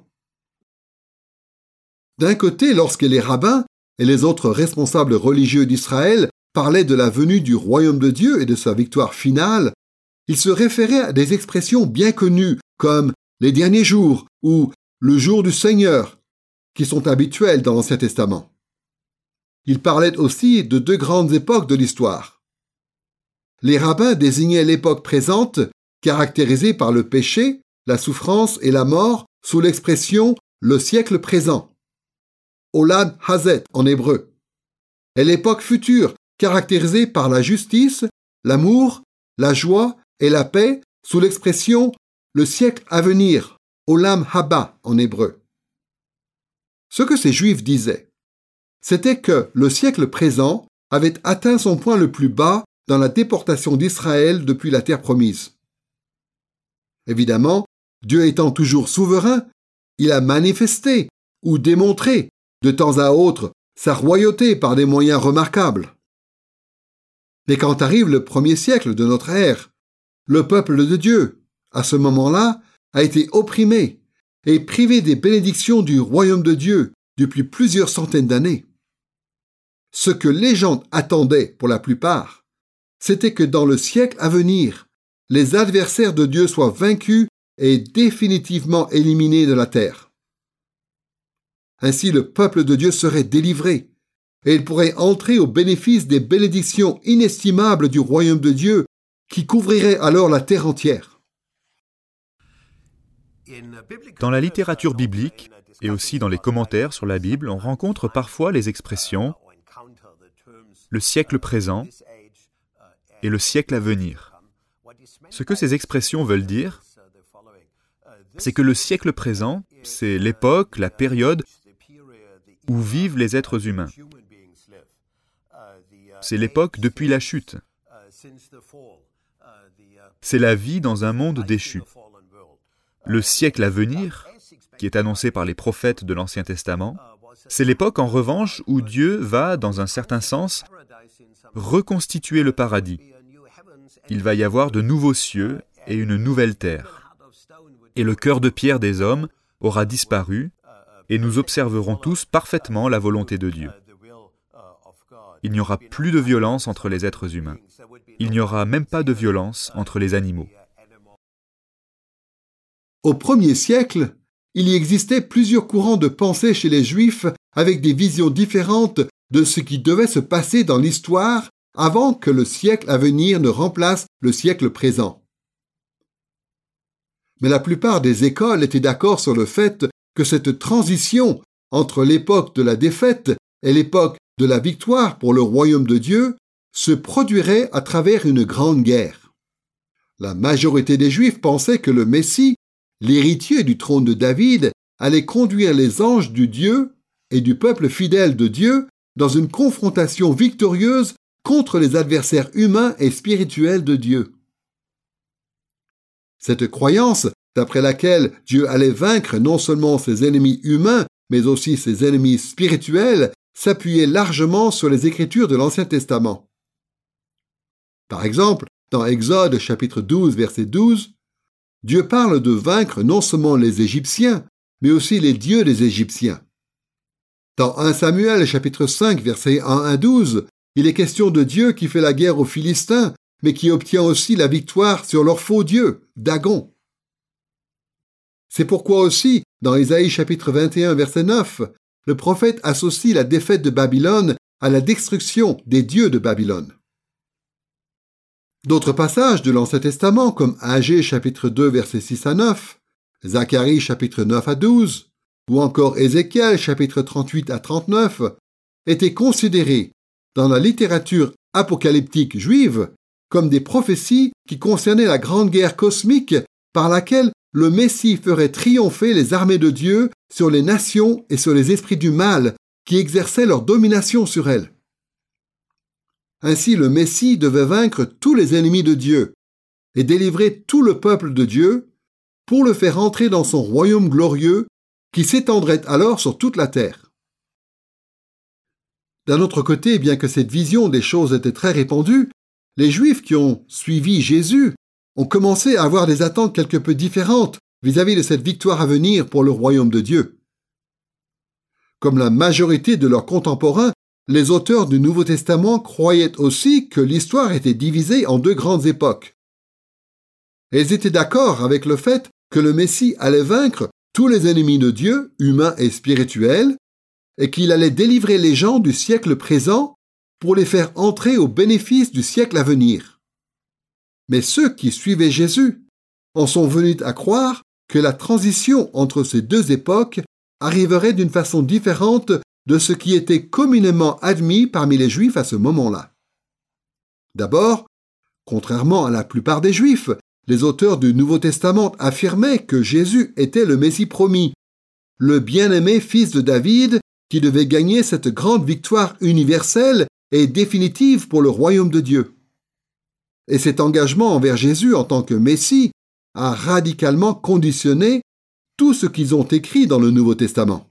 D'un côté, lorsque les rabbins et les autres responsables religieux d'Israël parlaient de la venue du royaume de Dieu et de sa victoire finale, ils se référaient à des expressions bien connues comme « les derniers jours » ou « le jour du Seigneur », qui sont habituelles dans l'Ancien Testament. Ils parlaient aussi de 2 grandes époques de l'histoire. Les rabbins désignaient l'époque présente, caractérisée par le péché, la souffrance et la mort, sous l'expression « le siècle présent », Olad Hazet en hébreu, et l'époque future, caractérisée par la justice, l'amour, la joie et la paix, sous l'expression « le siècle à venir », Olam Haba en hébreu. Ce que ces Juifs disaient, c'était que le siècle présent avait atteint son point le plus bas dans la déportation d'Israël depuis la terre promise. Évidemment, Dieu étant toujours souverain, il a manifesté ou démontré de temps à autre sa royauté par des moyens remarquables. Mais quand arrive le premier siècle de notre ère, le peuple de Dieu, à ce moment-là, a été opprimé et privé des bénédictions du royaume de Dieu depuis plusieurs centaines d'années. Ce que les gens attendaient pour la plupart, c'était que dans le siècle à venir, les adversaires de Dieu soient vaincus et définitivement éliminés de la terre. Ainsi, le peuple de Dieu serait délivré et il pourrait entrer au bénéfice des bénédictions inestimables du royaume de Dieu qui couvrirait alors la terre entière. Dans la littérature biblique et aussi dans les commentaires sur la Bible, on rencontre parfois les expressions « le siècle présent » et « le siècle à venir ». Ce que ces expressions veulent dire, c'est que le siècle présent, c'est l'époque, la période où vivent les êtres humains. C'est l'époque depuis la chute. C'est la vie dans un monde déchu. Le siècle à venir, qui est annoncé par les prophètes de l'Ancien Testament, c'est l'époque en revanche où Dieu va, dans un certain sens, reconstituer le paradis. Il va y avoir de nouveaux cieux et une nouvelle terre. Et le cœur de pierre des hommes aura disparu, et nous observerons tous parfaitement la volonté de Dieu. Il n'y aura plus de violence entre les êtres humains. Il n'y aura même pas de violence entre les animaux. Au premier siècle, il y existait plusieurs courants de pensée chez les Juifs avec des visions différentes de ce qui devait se passer dans l'histoire avant que le siècle à venir ne remplace le siècle présent. Mais la plupart des écoles étaient d'accord sur le fait que cette transition entre l'époque de la défaite et l'époque de la victoire pour le royaume de Dieu se produirait à travers une grande guerre. La majorité des Juifs pensaient que le Messie, l'héritier du trône de David, allait conduire les anges du Dieu et du peuple fidèle de Dieu dans une confrontation victorieuse contre les adversaires humains et spirituels de Dieu. Cette croyance, d'après laquelle Dieu allait vaincre non seulement ses ennemis humains, mais aussi ses ennemis spirituels, s'appuyait largement sur les Écritures de l'Ancien Testament. Par exemple, dans Exode chapitre 12, verset 12, Dieu parle de vaincre non seulement les Égyptiens, mais aussi les dieux des Égyptiens. Dans 1 Samuel chapitre 5, versets 1 à 12, il est question de Dieu qui fait la guerre aux Philistins, mais qui obtient aussi la victoire sur leur faux dieu, Dagon. C'est pourquoi aussi, dans Ésaïe chapitre 21, verset 9, le prophète associe la défaite de Babylone à la destruction des dieux de Babylone. D'autres passages de l'Ancien Testament, comme Agée chapitre 2, versets 6 à 9, Zacharie chapitre 9 à 12, ou encore Ézéchiel chapitre 38 à 39, étaient considérés dans la littérature apocalyptique juive comme des prophéties qui concernaient la grande guerre cosmique par laquelle le Messie ferait triompher les armées de Dieu sur les nations et sur les esprits du mal qui exerçaient leur domination sur elles. Ainsi, le Messie devait vaincre tous les ennemis de Dieu et délivrer tout le peuple de Dieu pour le faire entrer dans son royaume glorieux qui s'étendrait alors sur toute la terre. D'un autre côté, bien que cette vision des choses était très répandue, les Juifs qui ont suivi Jésus ont commencé à avoir des attentes quelque peu différentes vis-à-vis de cette victoire à venir pour le royaume de Dieu. Comme la majorité de leurs contemporains, les auteurs du Nouveau Testament croyaient aussi que l'histoire était divisée en deux grandes époques. Et ils étaient d'accord avec le fait que le Messie allait vaincre tous les ennemis de Dieu, humains et spirituels, et qu'il allait délivrer les gens du siècle présent pour les faire entrer au bénéfice du siècle à venir. Mais ceux qui suivaient Jésus en sont venus à croire que la transition entre ces deux époques arriverait d'une façon différente de ce qui était communément admis parmi les Juifs à ce moment-là. D'abord, contrairement à la plupart des Juifs, les auteurs du Nouveau Testament affirmaient que Jésus était le Messie promis, le bien-aimé fils de David qui devait gagner cette grande victoire universelle et définitive pour le royaume de Dieu. Et cet engagement envers Jésus en tant que Messie a radicalement conditionné tout ce qu'ils ont écrit dans le Nouveau Testament.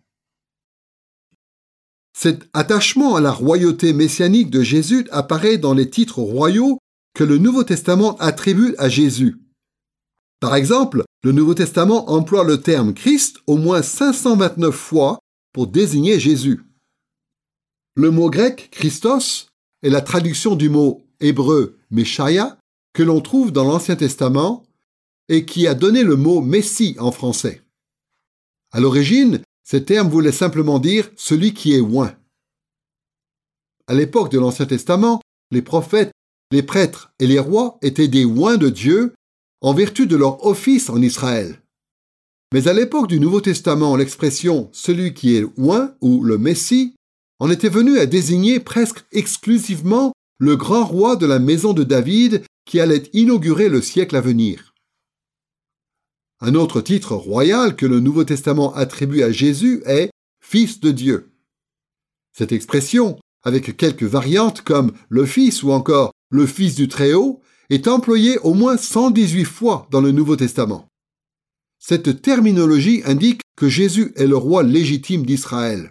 Cet attachement à la royauté messianique de Jésus apparaît dans les titres royaux que le Nouveau Testament attribue à Jésus. Par exemple, le Nouveau Testament emploie le terme Christ au moins 529 fois pour désigner Jésus. Le mot grec Christos est la traduction du mot hébreu Meshaïa que l'on trouve dans l'Ancien Testament et qui a donné le mot Messie en français. À l'origine, ces termes voulaient simplement dire « celui qui est oint ». À l'époque de l'Ancien Testament, les prophètes, les prêtres et les rois étaient des oints de Dieu en vertu de leur office en Israël. Mais à l'époque du Nouveau Testament, l'expression « celui qui est oint » ou le Messie en était venue à désigner presque exclusivement le grand roi de la maison de David qui allait inaugurer le siècle à venir. Un autre titre royal que le Nouveau Testament attribue à Jésus est « Fils de Dieu ». Cette expression, avec quelques variantes comme le Fils ou encore le Fils du Très-Haut, est employée au moins 118 fois dans le Nouveau Testament. Cette terminologie indique que Jésus est le roi légitime d'Israël.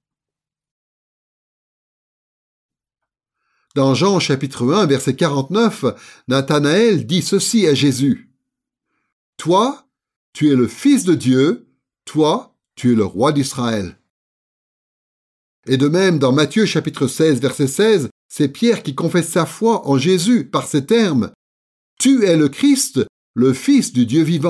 Dans Jean chapitre 1, verset 49, Nathanaël dit ceci à Jésus. « Toi, tu es le Fils de Dieu, toi, tu es le roi d'Israël. » Et de même, dans Matthieu chapitre 16, verset 16, c'est Pierre qui confesse sa foi en Jésus par ces termes. « Tu es le Christ, le Fils du Dieu vivant. »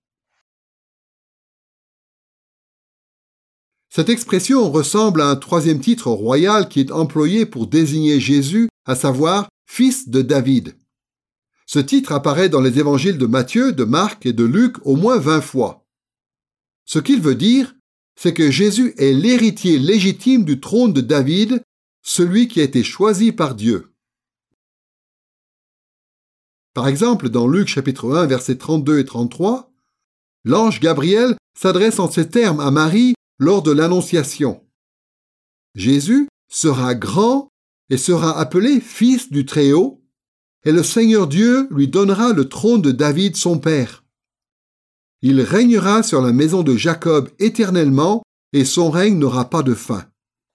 Cette expression ressemble à un troisième titre royal qui est employé pour désigner Jésus, à savoir « Fils de David ». Ce titre apparaît dans les évangiles de Matthieu, de Marc et de Luc au moins 20 fois. Ce qu'il veut dire, c'est que Jésus est l'héritier légitime du trône de David, celui qui a été choisi par Dieu. Par exemple, dans Luc chapitre 1, versets 32 et 33, l'ange Gabriel s'adresse en ces termes à Marie lors de l'Annonciation. Jésus sera grand et sera appelé Fils du Très-Haut, et le Seigneur Dieu lui donnera le trône de David son père. Il régnera sur la maison de Jacob éternellement, et son règne n'aura pas de fin.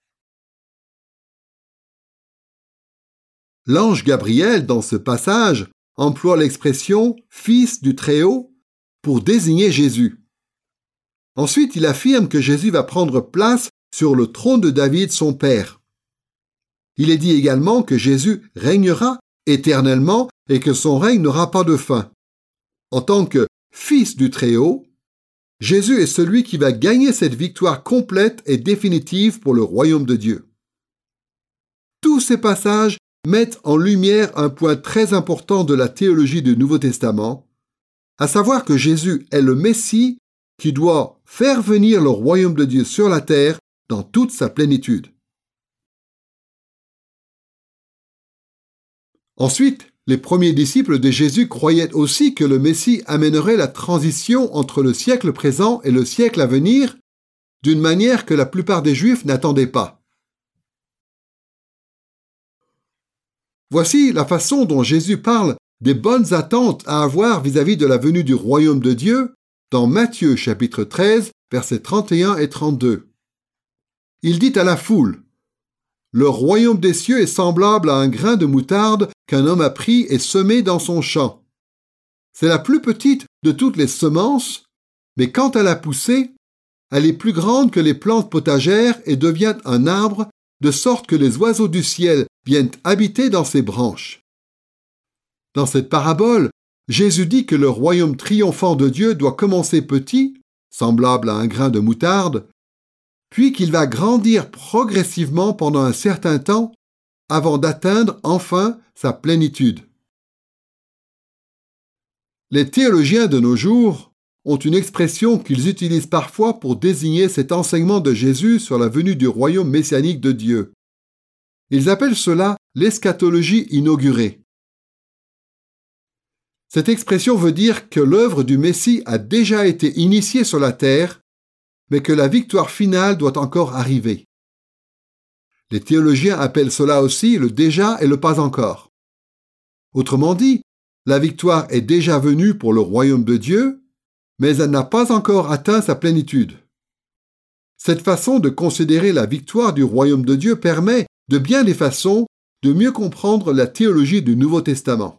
L'ange Gabriel, dans ce passage, emploie l'expression « Fils du Très-Haut » pour désigner Jésus. Ensuite, il affirme que Jésus va prendre place sur le trône de David, son père. Il est dit également que Jésus régnera éternellement et que son règne n'aura pas de fin. En tant que Fils du Très-Haut, Jésus est celui qui va gagner cette victoire complète et définitive pour le royaume de Dieu. Tous ces passages mettent en lumière un point très important de la théologie du Nouveau Testament, à savoir que Jésus est le Messie qui doit faire venir le royaume de Dieu sur la terre dans toute sa plénitude. Ensuite, les premiers disciples de Jésus croyaient aussi que le Messie amènerait la transition entre le siècle présent et le siècle à venir d'une manière que la plupart des Juifs n'attendaient pas. Voici la façon dont Jésus parle des bonnes attentes à avoir vis-à-vis de la venue du royaume de Dieu dans Matthieu chapitre 13, versets 31 et 32. Il dit à la foule, « Le royaume des cieux est semblable à un grain de moutarde qu'un homme a pris et semé dans son champ. C'est la plus petite de toutes les semences, mais quand elle a poussé, elle est plus grande que les plantes potagères et devient un arbre, de sorte que les oiseaux du ciel viennent habiter dans ses branches. » Dans cette parabole, Jésus dit que le royaume triomphant de Dieu doit commencer petit, semblable à un grain de moutarde, puis qu'il va grandir progressivement pendant un certain temps avant d'atteindre enfin sa plénitude. Les théologiens de nos jours ont une expression qu'ils utilisent parfois pour désigner cet enseignement de Jésus sur la venue du royaume messianique de Dieu. Ils appellent cela l'eschatologie inaugurée. Cette expression veut dire que l'œuvre du Messie a déjà été initiée sur la terre, mais que la victoire finale doit encore arriver. Les théologiens appellent cela aussi le déjà et le pas encore. Autrement dit, la victoire est déjà venue pour le royaume de Dieu, mais elle n'a pas encore atteint sa plénitude. Cette façon de considérer la victoire du royaume de Dieu permet, de bien des façons, de mieux comprendre la théologie du Nouveau Testament.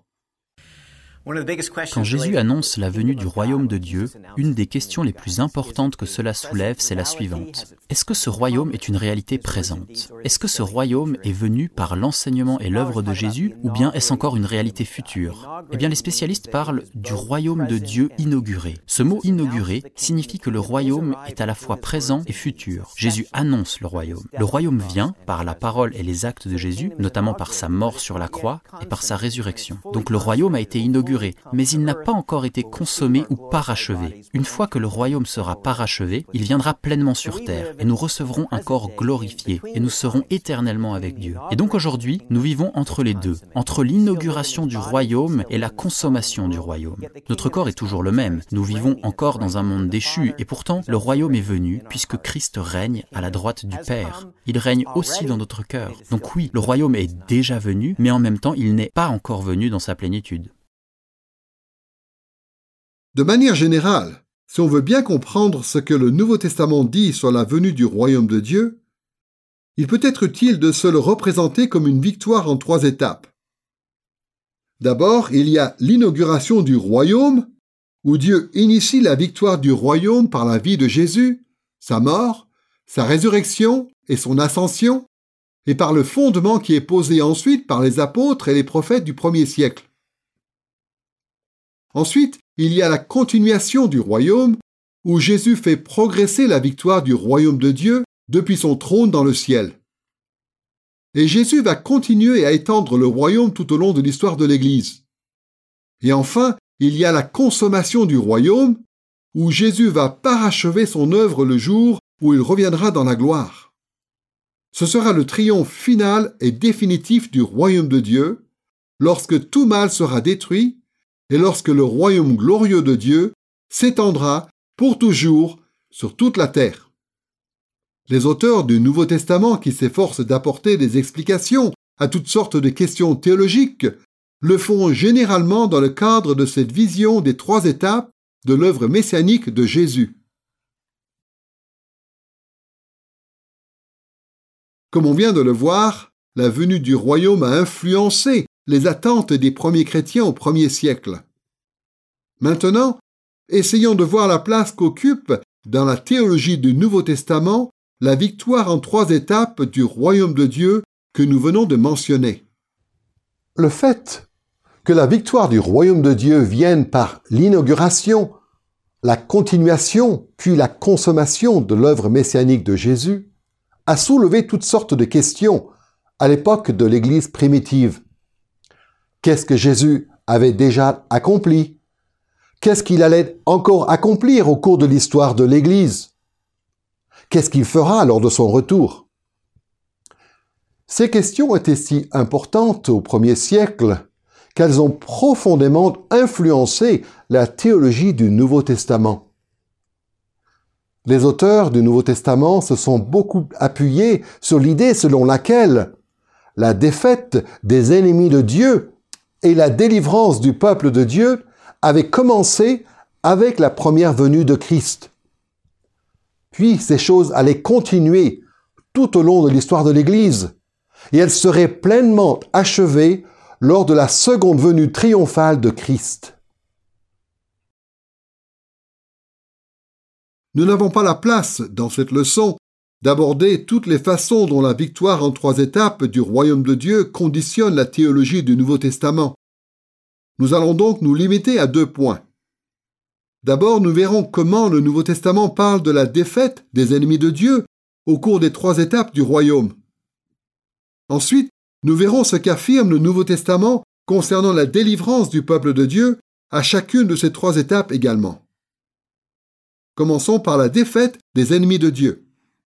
Quand Jésus annonce la venue du royaume de Dieu, une des questions les plus importantes que cela soulève, c'est la suivante. Est-ce que ce royaume est une réalité présente? Est-ce que ce royaume est venu par l'enseignement et l'œuvre de Jésus, ou bien est-ce encore une réalité future? Eh bien, les spécialistes parlent du royaume de Dieu inauguré. Ce mot inauguré signifie que le royaume est à la fois présent et futur. Jésus annonce le royaume. Le royaume vient par la parole et les actes de Jésus, notamment par sa mort sur la croix et par sa résurrection. Donc le royaume a été inauguré, mais il n'a pas encore été consommé ou parachevé. Une fois que le royaume sera parachevé, il viendra pleinement sur terre, et nous recevrons un corps glorifié, et nous serons éternellement avec Dieu. Et donc aujourd'hui, nous vivons entre les deux, entre l'inauguration du royaume et la consommation du royaume. Notre corps est toujours le même, nous vivons encore dans un monde déchu, et pourtant, le royaume est venu, puisque Christ règne à la droite du Père. Il règne aussi dans notre cœur. Donc oui, le royaume est déjà venu, mais en même temps, il n'est pas encore venu dans sa plénitude. De manière générale, si on veut bien comprendre ce que le Nouveau Testament dit sur la venue du royaume de Dieu, il peut être utile de se le représenter comme une victoire en 3 étapes. D'abord, il y a l'inauguration du royaume, où Dieu initie la victoire du royaume par la vie de Jésus, sa mort, sa résurrection et son ascension, et par le fondement qui est posé ensuite par les apôtres et les prophètes du 1er siècle. Ensuite, il y a la continuation du royaume, où Jésus fait progresser la victoire du royaume de Dieu depuis son trône dans le ciel. Et Jésus va continuer à étendre le royaume tout au long de l'histoire de l'Église. Et enfin, il y a la consommation du royaume, où Jésus va parachever son œuvre le jour où il reviendra dans la gloire. Ce sera le triomphe final et définitif du royaume de Dieu, lorsque tout mal sera détruit, et lorsque le royaume glorieux de Dieu s'étendra pour toujours sur toute la terre. Les auteurs du Nouveau Testament qui s'efforcent d'apporter des explications à toutes sortes de questions théologiques le font généralement dans le cadre de cette vision des 3 étapes de l'œuvre messianique de Jésus. Comme on vient de le voir, la venue du royaume a influencé les attentes des premiers chrétiens au 1er siècle. Maintenant, essayons de voir la place qu'occupe dans la théologie du Nouveau Testament la victoire en 3 étapes du royaume de Dieu que nous venons de mentionner. Le fait que la victoire du royaume de Dieu vienne par l'inauguration, la continuation, puis la consommation de l'œuvre messianique de Jésus a soulevé toutes sortes de questions à l'époque de l'Église primitive. Qu'est-ce que Jésus avait déjà accompli? Qu'est-ce qu'il allait encore accomplir au cours de l'histoire de l'Église? Qu'est-ce qu'il fera lors de son retour? Ces questions étaient si importantes au 1er siècle qu'elles ont profondément influencé la théologie du Nouveau Testament. Les auteurs du Nouveau Testament se sont beaucoup appuyés sur l'idée selon laquelle la défaite des ennemis de Dieu et la délivrance du peuple de Dieu avaient commencé avec la première venue de Christ. Puis ces choses allaient continuer tout au long de l'histoire de l'Église, et elles seraient pleinement achevées lors de la seconde venue triomphale de Christ. Nous n'avons pas la place, dans cette leçon, d'aborder toutes les façons dont la victoire en 3 étapes du royaume de Dieu conditionne la théologie du Nouveau Testament. Nous allons donc nous limiter à 2 points. D'abord, nous verrons comment le Nouveau Testament parle de la défaite des ennemis de Dieu au cours des 3 étapes du royaume. Ensuite, nous verrons ce qu'affirme le Nouveau Testament concernant la délivrance du peuple de Dieu à chacune de ces 3 étapes également. Commençons par la défaite des ennemis de Dieu.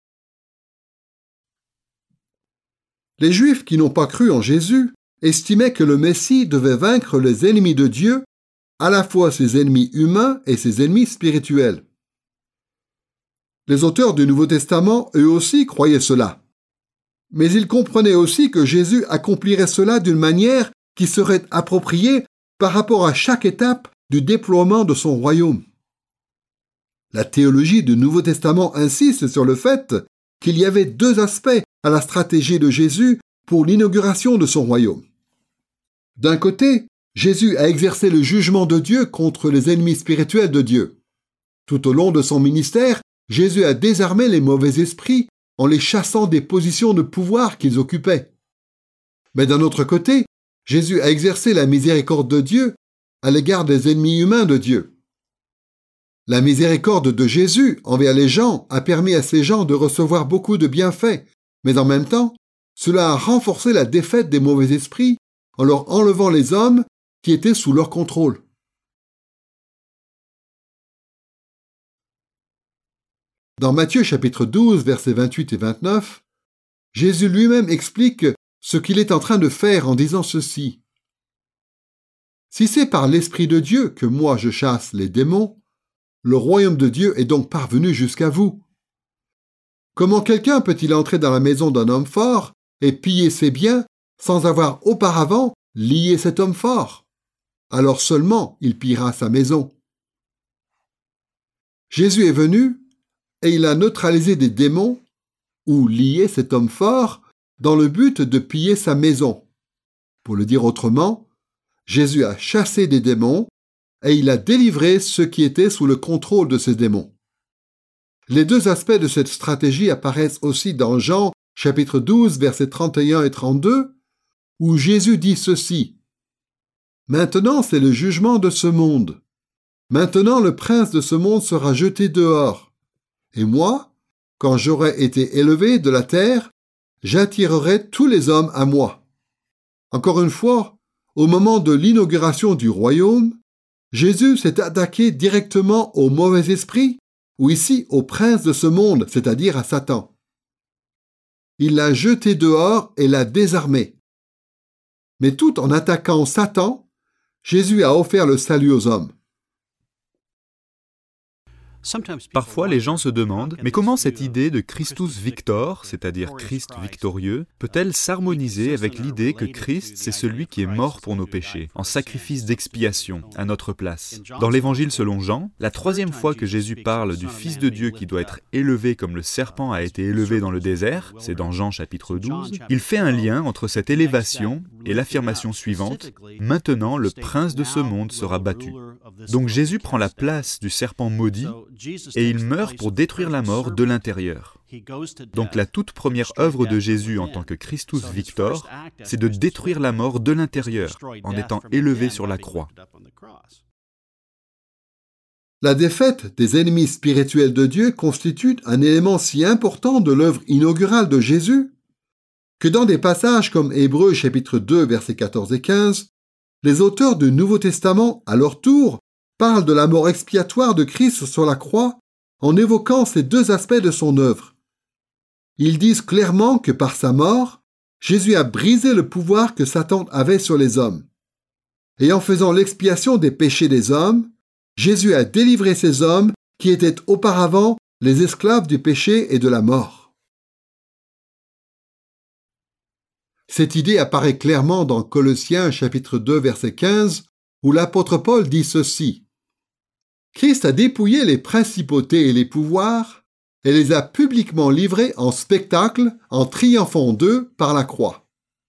Les Juifs qui n'ont pas cru en Jésus estimaient que le Messie devait vaincre les ennemis de Dieu à la fois ses ennemis humains et ses ennemis spirituels. Les auteurs du Nouveau Testament, eux aussi, croyaient cela. Mais ils comprenaient aussi que Jésus accomplirait cela d'une manière qui serait appropriée par rapport à chaque étape du déploiement de son royaume. La théologie du Nouveau Testament insiste sur le fait qu'il y avait deux aspects à la stratégie de Jésus pour l'inauguration de son royaume. D'un côté, Jésus a exercé le jugement de Dieu contre les ennemis spirituels de Dieu. Tout au long de son ministère, Jésus a désarmé les mauvais esprits en les chassant des positions de pouvoir qu'ils occupaient. Mais d'un autre côté, Jésus a exercé la miséricorde de Dieu à l'égard des ennemis humains de Dieu. La miséricorde de Jésus envers les gens a permis à ces gens de recevoir beaucoup de bienfaits, mais en même temps, cela a renforcé la défaite des mauvais esprits en leur enlevant les hommes qui étaient sous leur contrôle. Dans Matthieu chapitre 12, versets 28 et 29, Jésus lui-même explique ce qu'il est en train de faire en disant ceci. « Si c'est par l'Esprit de Dieu que moi je chasse les démons, le royaume de Dieu est donc parvenu jusqu'à vous. Comment quelqu'un peut-il entrer dans la maison d'un homme fort et piller ses biens sans avoir auparavant lié cet homme fort? Alors seulement il pillera sa maison. » Jésus est venu et il a neutralisé des démons ou lié cet homme fort dans le but de piller sa maison. Pour le dire autrement, Jésus a chassé des démons et il a délivré ceux qui étaient sous le contrôle de ces démons. Les deux aspects de cette stratégie apparaissent aussi dans Jean chapitre 12, versets 31 et 32, où Jésus dit ceci. « Maintenant c'est le jugement de ce monde. Maintenant le prince de ce monde sera jeté dehors. Et moi, quand j'aurai été élevé de la terre, j'attirerai tous les hommes à moi. » Encore une fois, au moment de l'inauguration du royaume, Jésus s'est attaqué directement au mauvais esprit, ou ici au prince de ce monde, c'est-à-dire à Satan. Il l'a jeté dehors et l'a désarmé. Mais tout en attaquant Satan, Jésus a offert le salut aux hommes. Parfois, les gens se demandent, mais comment cette idée de Christus Victor, c'est-à-dire Christ victorieux, peut-elle s'harmoniser avec l'idée que Christ, c'est celui qui est mort pour nos péchés, en sacrifice d'expiation, à notre place? Dans l'Évangile selon Jean, la troisième fois que Jésus parle du Fils de Dieu qui doit être élevé comme le serpent a été élevé dans le désert, c'est dans Jean chapitre 12, il fait un lien entre cette élévation et l'affirmation suivante, « Maintenant le prince de ce monde sera battu ». Donc Jésus prend la place du serpent maudit, et il meurt pour détruire la mort de l'intérieur. Donc la toute première œuvre de Jésus en tant que Christus Victor, c'est de détruire la mort de l'intérieur, en étant élevé sur la croix. La défaite des ennemis spirituels de Dieu constitue un élément si important de l'œuvre inaugurale de Jésus, que dans des passages comme Hébreux chapitre 2, versets 14 et 15, les auteurs du Nouveau Testament, à leur tour, parle de la mort expiatoire de Christ sur la croix en évoquant ces deux aspects de son œuvre. Ils disent clairement que par sa mort, Jésus a brisé le pouvoir que Satan avait sur les hommes. Et en faisant l'expiation des péchés des hommes, Jésus a délivré ces hommes qui étaient auparavant les esclaves du péché et de la mort. Cette idée apparaît clairement dans Colossiens chapitre 2 verset 15 où l'apôtre Paul dit ceci. Christ a dépouillé les principautés et les pouvoirs et les a publiquement livrés en spectacle en triomphant d'eux par la croix.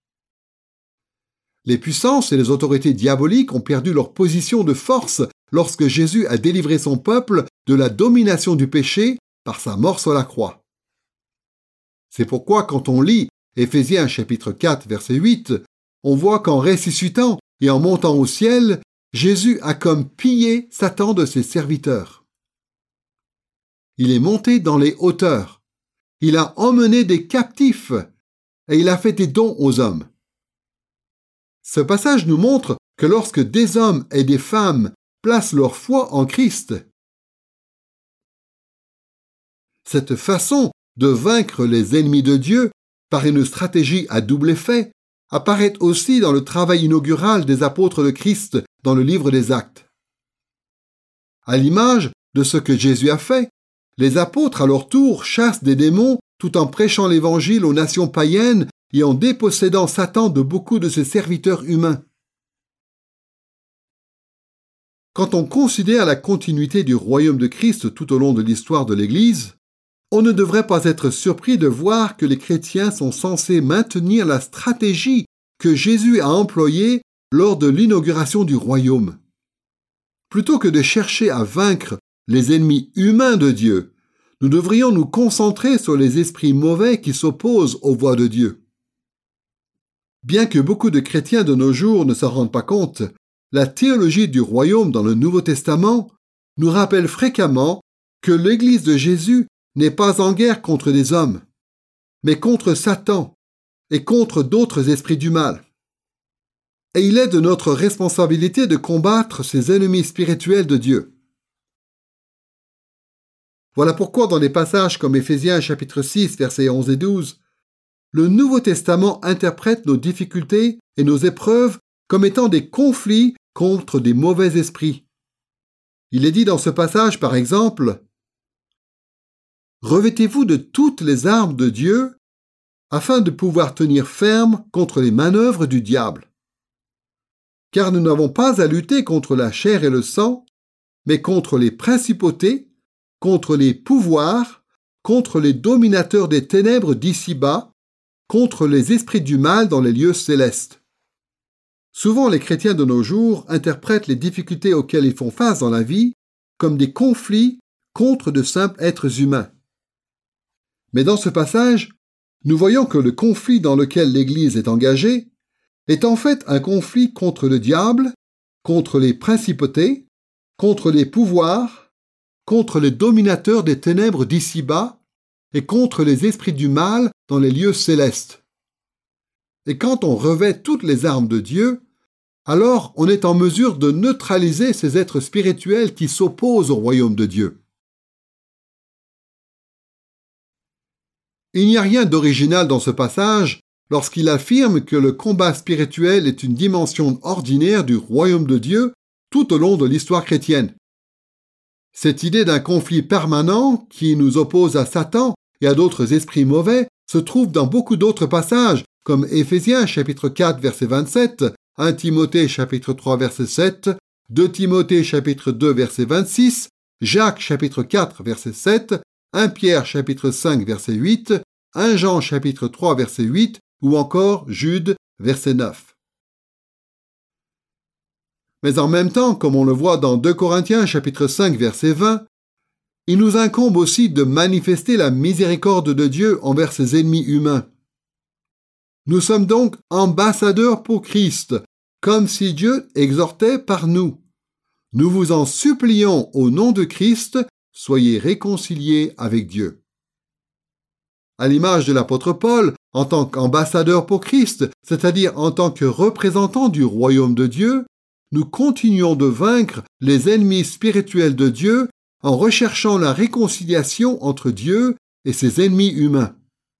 Les puissances et les autorités diaboliques ont perdu leur position de force lorsque Jésus a délivré son peuple de la domination du péché par sa mort sur la croix. C'est pourquoi quand on lit Éphésiens chapitre 4 verset 8, on voit qu'en ressuscitant et en montant au ciel, Jésus a comme pillé Satan de ses serviteurs. Il est monté dans les hauteurs. Il a emmené des captifs et il a fait des dons aux hommes. Ce passage nous montre que lorsque des hommes et des femmes placent leur foi en Christ, cette façon de vaincre les ennemis de Dieu par une stratégie à double effet apparaît aussi dans le travail inaugural des apôtres de Christ dans le livre des Actes. À l'image de ce que Jésus a fait, les apôtres à leur tour chassent des démons tout en prêchant l'évangile aux nations païennes et en dépossédant Satan de beaucoup de ses serviteurs humains. Quand on considère la continuité du royaume de Christ tout au long de l'histoire de l'Église, on ne devrait pas être surpris de voir que les chrétiens sont censés maintenir la stratégie que Jésus a employée lors de l'inauguration du royaume. Plutôt que de chercher à vaincre les ennemis humains de Dieu, nous devrions nous concentrer sur les esprits mauvais qui s'opposent aux voies de Dieu. Bien que beaucoup de chrétiens de nos jours ne s'en rendent pas compte, la théologie du royaume dans le Nouveau Testament nous rappelle fréquemment que l'Église de Jésus n'est pas en guerre contre des hommes, mais contre Satan et contre d'autres esprits du mal. Et il est de notre responsabilité de combattre ces ennemis spirituels de Dieu. Voilà pourquoi dans des passages comme Éphésiens chapitre 6, versets 11 et 12, le Nouveau Testament interprète nos difficultés et nos épreuves comme étant des conflits contre des mauvais esprits. Il est dit dans ce passage, par exemple, « Revêtez-vous de toutes les armes de Dieu afin de pouvoir tenir ferme contre les manœuvres du diable. Car nous n'avons pas à lutter contre la chair et le sang, mais contre les principautés, contre les pouvoirs, contre les dominateurs des ténèbres d'ici-bas, contre les esprits du mal dans les lieux célestes. » Souvent, les chrétiens de nos jours interprètent les difficultés auxquelles ils font face dans la vie comme des conflits contre de simples êtres humains. Mais dans ce passage, nous voyons que le conflit dans lequel l'Église est engagée est en fait un conflit contre le diable, contre les principautés, contre les pouvoirs, contre les dominateurs des ténèbres d'ici-bas et contre les esprits du mal dans les lieux célestes. Et quand on revêt toutes les armes de Dieu, alors on est en mesure de neutraliser ces êtres spirituels qui s'opposent au royaume de Dieu. Il n'y a rien d'original dans ce passage lorsqu'il affirme que le combat spirituel est une dimension ordinaire du royaume de Dieu tout au long de l'histoire chrétienne. Cette idée d'un conflit permanent qui nous oppose à Satan et à d'autres esprits mauvais se trouve dans beaucoup d'autres passages, comme Éphésiens chapitre 4 verset 27, 1 Timothée chapitre 3 verset 7, 2 Timothée chapitre 2 verset 26, Jacques chapitre 4 verset 7, 1 Pierre chapitre 5 verset 8, 1 Jean chapitre 3 verset 8 ou encore Jude verset 9. Mais en même temps, comme on le voit dans 2 Corinthiens chapitre 5 verset 20, il nous incombe aussi de manifester la miséricorde de Dieu envers ses ennemis humains. Nous sommes donc ambassadeurs pour Christ, comme si Dieu exhortait par nous. Nous vous en supplions au nom de Christ, soyez réconciliés avec Dieu. À l'image de l'apôtre Paul, en tant qu'ambassadeur pour Christ, c'est-à-dire en tant que représentant du royaume de Dieu, nous continuons de vaincre les ennemis spirituels de Dieu en recherchant la réconciliation entre Dieu et ses ennemis humains.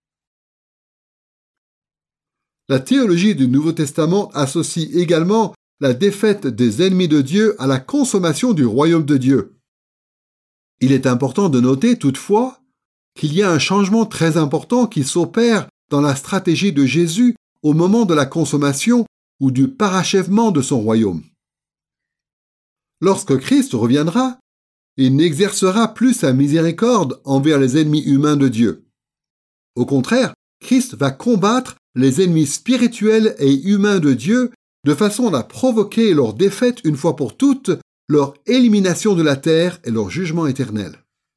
La théologie du Nouveau Testament associe également la défaite des ennemis de Dieu à la consommation du royaume de Dieu. Il est important de noter toutefois qu'il y a un changement très important qui s'opère dans la stratégie de Jésus au moment de la consommation ou du parachèvement de son royaume. Lorsque Christ reviendra, il n'exercera plus sa miséricorde envers les ennemis humains de Dieu. Au contraire, Christ va combattre les ennemis spirituels et humains de Dieu de façon à provoquer leur défaite une fois pour toutes, leur élimination de la terre et leur jugement éternel.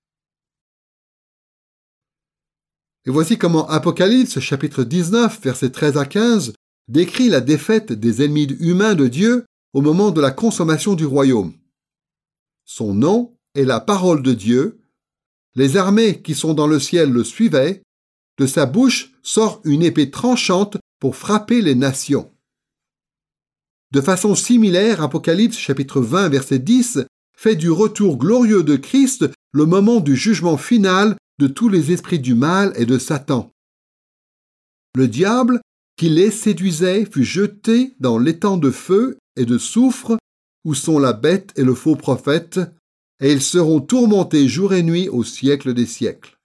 Et voici comment Apocalypse chapitre 19, versets 13 à 15, décrit la défaite des ennemis humains de Dieu au moment de la consommation du royaume. Son nom est la parole de Dieu. Les armées qui sont dans le ciel le suivaient. De sa bouche sort une épée tranchante pour frapper les nations. De façon similaire, Apocalypse chapitre 20, verset 10, fait du retour glorieux de Christ le moment du jugement final de tous les esprits du mal et de Satan. Le diable, qui les séduisait, fut jeté dans l'étang de feu et de soufre, où sont la bête et le faux prophète, et ils seront tourmentés jour et nuit au siècle des siècles.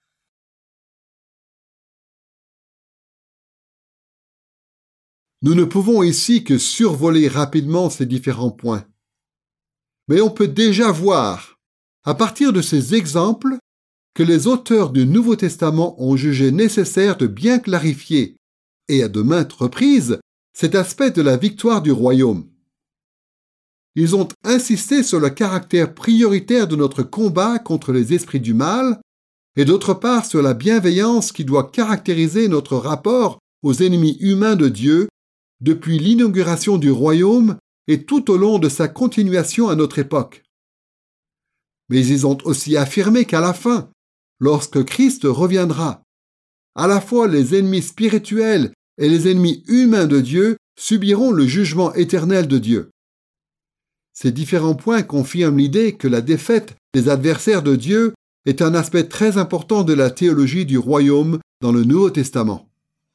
Nous ne pouvons ici que survoler rapidement ces différents points. Mais on peut déjà voir, à partir de ces exemples, que les auteurs du Nouveau Testament ont jugé nécessaire de bien clarifier, et à de maintes reprises, cet aspect de la victoire du royaume. Ils ont insisté sur le caractère prioritaire de notre combat contre les esprits du mal, et d'autre part sur la bienveillance qui doit caractériser notre rapport aux ennemis humains de Dieu depuis l'inauguration du royaume et tout au long de sa continuation à notre époque. Mais ils ont aussi affirmé qu'à la fin, lorsque Christ reviendra, à la fois les ennemis spirituels et les ennemis humains de Dieu subiront le jugement éternel de Dieu. Ces différents points confirment l'idée que la défaite des adversaires de Dieu est un aspect très important de la théologie du royaume dans le Nouveau Testament.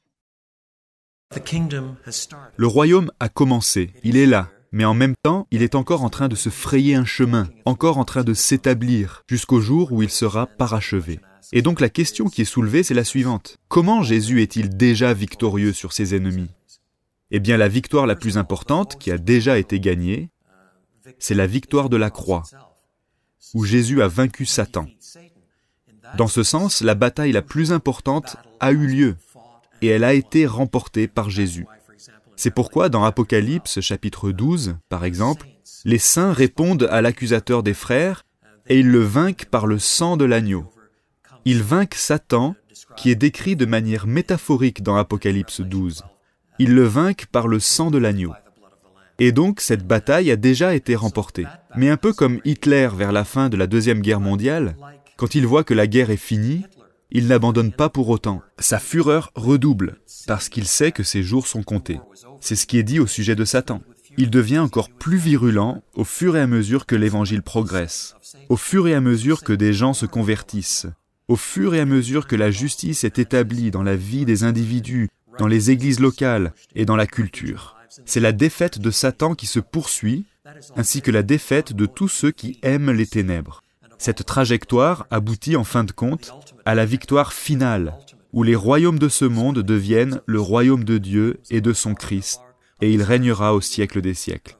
Le royaume a commencé, il est là, mais en même temps, il est encore en train de se frayer un chemin, encore en train de s'établir, jusqu'au jour où il sera parachevé. Et donc la question qui est soulevée, c'est la suivante. Comment Jésus est-il déjà victorieux sur ses ennemis ? Eh bien, la victoire la plus importante, qui a déjà été gagnée, c'est la victoire de la croix, où Jésus a vaincu Satan. Dans ce sens, la bataille la plus importante a eu lieu, et elle a été remportée par Jésus. C'est pourquoi dans Apocalypse chapitre 12, par exemple, les saints répondent à l'accusateur des frères, et ils le vainquent par le sang de l'agneau. Ils vainquent Satan, qui est décrit de manière métaphorique dans Apocalypse 12. Ils le vainquent par le sang de l'agneau. Et donc, cette bataille a déjà été remportée. Mais un peu comme Hitler vers la fin de la Deuxième Guerre mondiale, quand il voit que la guerre est finie, il n'abandonne pas pour autant. Sa fureur redouble, parce qu'il sait que ses jours sont comptés. C'est ce qui est dit au sujet de Satan. Il devient encore plus virulent au fur et à mesure que l'Évangile progresse, au fur et à mesure que des gens se convertissent, au fur et à mesure que la justice est établie dans la vie des individus, dans les églises locales et dans la culture. C'est la défaite de Satan qui se poursuit, ainsi que la défaite de tous ceux qui aiment les ténèbres. Cette trajectoire aboutit en fin de compte à la victoire finale, où les royaumes de ce monde deviennent le royaume de Dieu et de son Christ, et il régnera au siècle des siècles.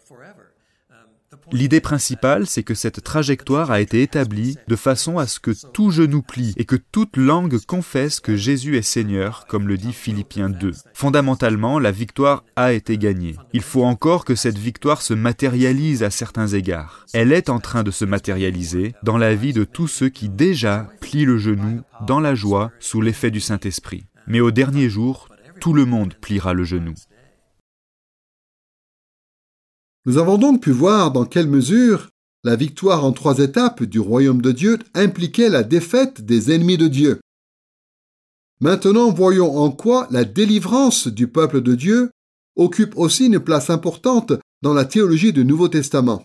L'idée principale, c'est que cette trajectoire a été établie de façon à ce que tout genou plie et que toute langue confesse que Jésus est Seigneur, comme le dit Philippiens 2. Fondamentalement, la victoire a été gagnée. Il faut encore que cette victoire se matérialise à certains égards. Elle est en train de se matérialiser dans la vie de tous ceux qui déjà plient le genou dans la joie sous l'effet du Saint-Esprit. Mais au dernier jour, tout le monde pliera le genou. Nous avons donc pu voir dans quelle mesure la victoire en 3 étapes du royaume de Dieu impliquait la défaite des ennemis de Dieu. Maintenant, voyons en quoi la délivrance du peuple de Dieu occupe aussi une place importante dans la théologie du Nouveau Testament.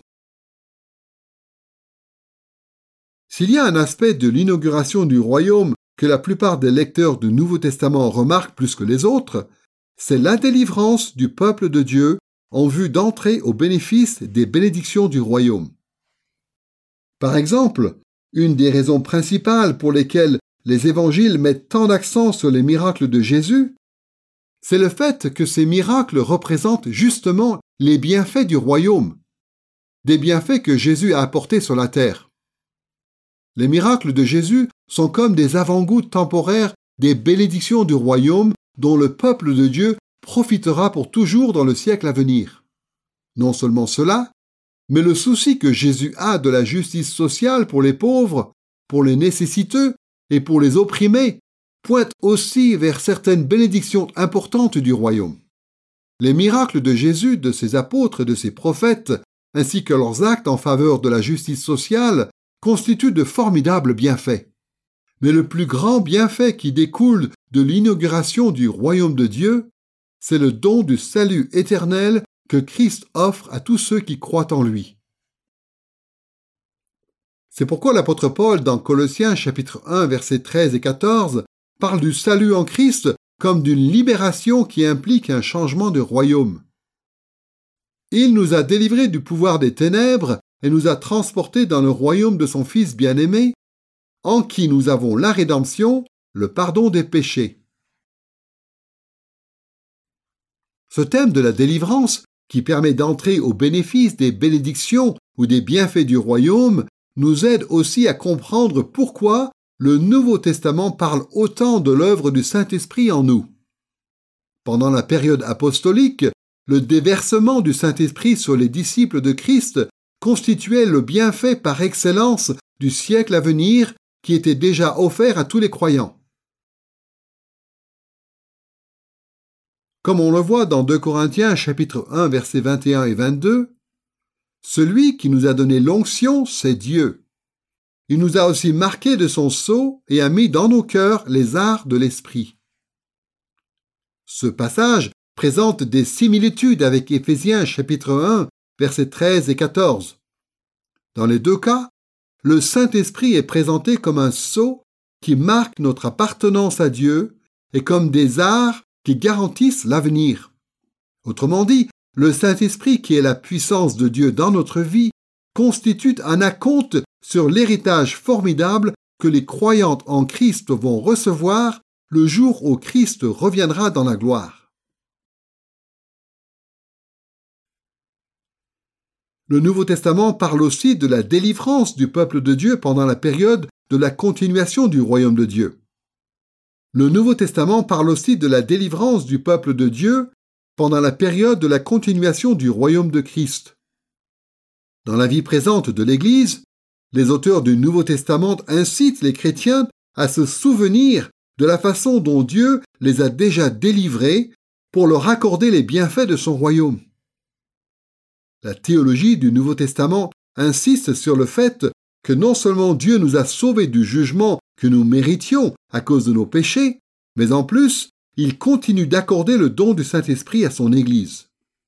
S'il y a un aspect de l'inauguration du royaume que la plupart des lecteurs du Nouveau Testament remarquent plus que les autres, c'est la délivrance du peuple de Dieu en vue d'entrer au bénéfice des bénédictions du royaume. Par exemple, une des raisons principales pour lesquelles les évangiles mettent tant d'accent sur les miracles de Jésus, c'est le fait que ces miracles représentent justement les bienfaits du royaume, des bienfaits que Jésus a apportés sur la terre. Les miracles de Jésus sont comme des avant-goûts temporaires des bénédictions du royaume dont le peuple de Dieu profitera pour toujours dans le siècle à venir. Non seulement cela, mais le souci que Jésus a de la justice sociale pour les pauvres, pour les nécessiteux et pour les opprimés pointe aussi vers certaines bénédictions importantes du royaume. Les miracles de Jésus, de ses apôtres et de ses prophètes, ainsi que leurs actes en faveur de la justice sociale, constituent de formidables bienfaits. Mais le plus grand bienfait qui découle de l'inauguration du royaume de Dieu, c'est le don du salut éternel que Christ offre à tous ceux qui croient en lui. C'est pourquoi l'apôtre Paul, dans Colossiens chapitre 1, versets 13 et 14, parle du salut en Christ comme d'une libération qui implique un changement de royaume. Il nous a délivrés du pouvoir des ténèbres et nous a transportés dans le royaume de son Fils bien-aimé, en qui nous avons la rédemption, le pardon des péchés. Ce thème de la délivrance, qui permet d'entrer au bénéfice des bénédictions ou des bienfaits du royaume, nous aide aussi à comprendre pourquoi le Nouveau Testament parle autant de l'œuvre du Saint-Esprit en nous. Pendant la période apostolique, le déversement du Saint-Esprit sur les disciples de Christ constituait le bienfait par excellence du siècle à venir qui était déjà offert à tous les croyants. Comme on le voit dans 2 Corinthiens chapitre 1 versets 21 et 22, celui qui nous a donné l'onction, c'est Dieu. Il nous a aussi marqués de son sceau et a mis dans nos cœurs les arts de l'esprit. Ce passage présente des similitudes avec Éphésiens chapitre 1 versets 13 et 14. Dans les deux cas, le Saint-Esprit est présenté comme un sceau qui marque notre appartenance à Dieu et comme des arts qui garantissent l'avenir. Autrement dit, le Saint-Esprit, qui est la puissance de Dieu dans notre vie, constitue un acompte sur l'héritage formidable que les croyantes en Christ vont recevoir le jour où Christ reviendra dans la gloire. Le Nouveau Testament parle aussi de la délivrance du peuple de Dieu pendant la période de la continuation du royaume de Dieu. Le Nouveau Testament parle aussi de la délivrance du peuple de Dieu pendant la période de la continuation du royaume de Christ. Dans la vie présente de l'Église, les auteurs du Nouveau Testament incitent les chrétiens à se souvenir de la façon dont Dieu les a déjà délivrés pour leur accorder les bienfaits de son royaume. La théologie du Nouveau Testament insiste sur le fait que non seulement Dieu nous a sauvés du jugement que nous méritions à cause de nos péchés, mais en plus, il continue d'accorder le don du Saint-Esprit à son Église.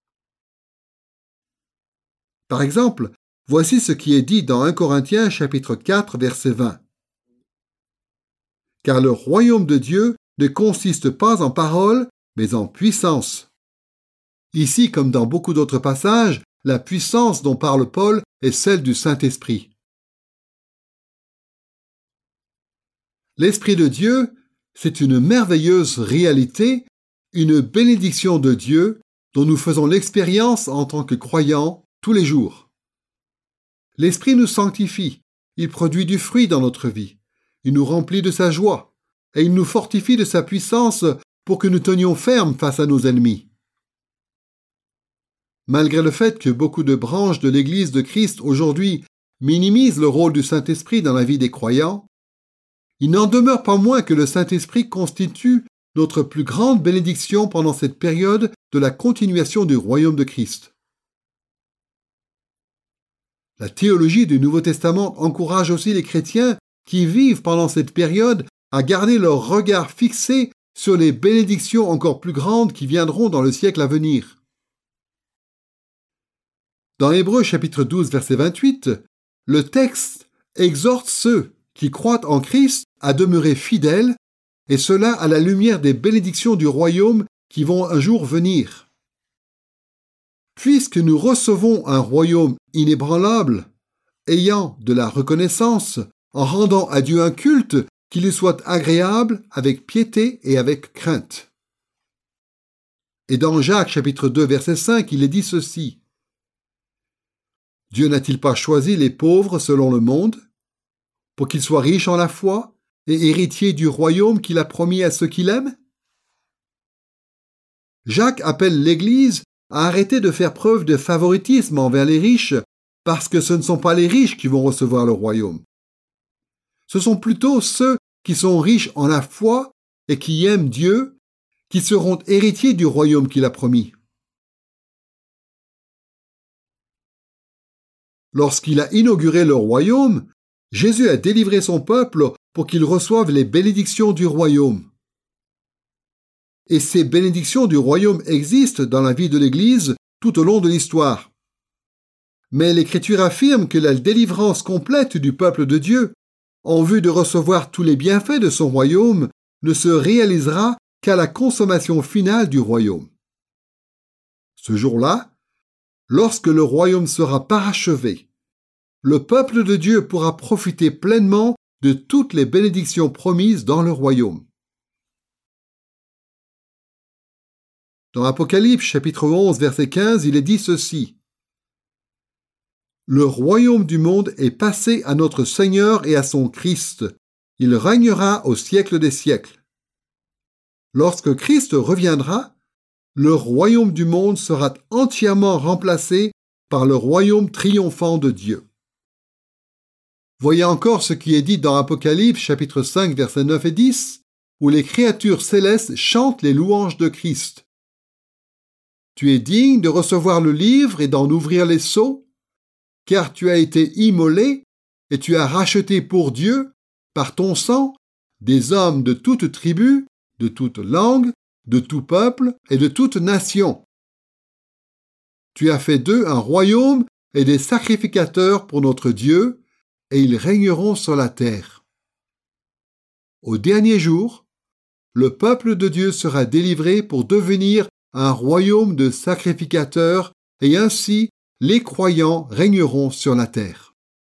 Par exemple, voici ce qui est dit dans 1 Corinthiens chapitre 4 verset 20. Car le royaume de Dieu ne consiste pas en paroles, mais en puissance. Ici, comme dans beaucoup d'autres passages, la puissance dont parle Paul est celle du Saint-Esprit. L'Esprit de Dieu, c'est une merveilleuse réalité, une bénédiction de Dieu dont nous faisons l'expérience en tant que croyants tous les jours. L'Esprit nous sanctifie, il produit du fruit dans notre vie, il nous remplit de sa joie et il nous fortifie de sa puissance pour que nous tenions ferme face à nos ennemis. Malgré le fait que beaucoup de branches de l'Église de Christ aujourd'hui minimisent le rôle du Saint-Esprit dans la vie des croyants, il n'en demeure pas moins que le Saint-Esprit constitue notre plus grande bénédiction pendant cette période de la continuation du royaume de Christ. La théologie du Nouveau Testament encourage aussi les chrétiens qui vivent pendant cette période à garder leur regard fixé sur les bénédictions encore plus grandes qui viendront dans le siècle à venir. Dans Hébreux chapitre 12 verset 28, le texte exhorte ceux qui croient en Christ à demeurer fidèles, et cela à la lumière des bénédictions du royaume qui vont un jour venir. Puisque nous recevons un royaume inébranlable, ayant de la reconnaissance, en rendant à Dieu un culte qui lui soit agréable avec piété et avec crainte. Et dans Jacques chapitre 2 verset 5, il est dit ceci. Dieu n'a-t-il pas choisi les pauvres selon le monde, pour qu'ils soient riches en la foi et héritiers du royaume qu'il a promis à ceux qui l'aiment? Jacques appelle l'Église à arrêter de faire preuve de favoritisme envers les riches, parce que ce ne sont pas les riches qui vont recevoir le royaume. Ce sont plutôt ceux qui sont riches en la foi et qui aiment Dieu, qui seront héritiers du royaume qu'il a promis. Lorsqu'il a inauguré le royaume, Jésus a délivré son peuple pour qu'il reçoive les bénédictions du royaume. Et ces bénédictions du royaume existent dans la vie de l'Église tout au long de l'histoire. Mais l'Écriture affirme que la délivrance complète du peuple de Dieu, en vue de recevoir tous les bienfaits de son royaume, ne se réalisera qu'à la consommation finale du royaume. Ce jour-là, lorsque le royaume sera parachevé le peuple de Dieu pourra profiter pleinement de toutes les bénédictions promises dans le royaume. Dans Apocalypse chapitre 11 verset 15, il est dit ceci: « Le royaume du monde est passé à notre Seigneur et à son Christ. Il régnera au siècle des siècles. » Lorsque Christ reviendra, le royaume du monde sera entièrement remplacé par le royaume triomphant de Dieu. Voyez encore ce qui est dit dans Apocalypse chapitre 5 versets 9 et 10, où les créatures célestes chantent les louanges de Christ. Tu es digne de recevoir le livre et d'en ouvrir les sceaux, car tu as été immolé et tu as racheté pour Dieu, par ton sang, des hommes de toute tribu, de toute langue, de tout peuple et de toute nation. Tu as fait d'eux un royaume et des sacrificateurs pour notre Dieu, et ils régneront sur la terre. Au dernier jour, le peuple de Dieu sera délivré pour devenir un royaume de sacrificateurs, et ainsi les croyants régneront sur la terre.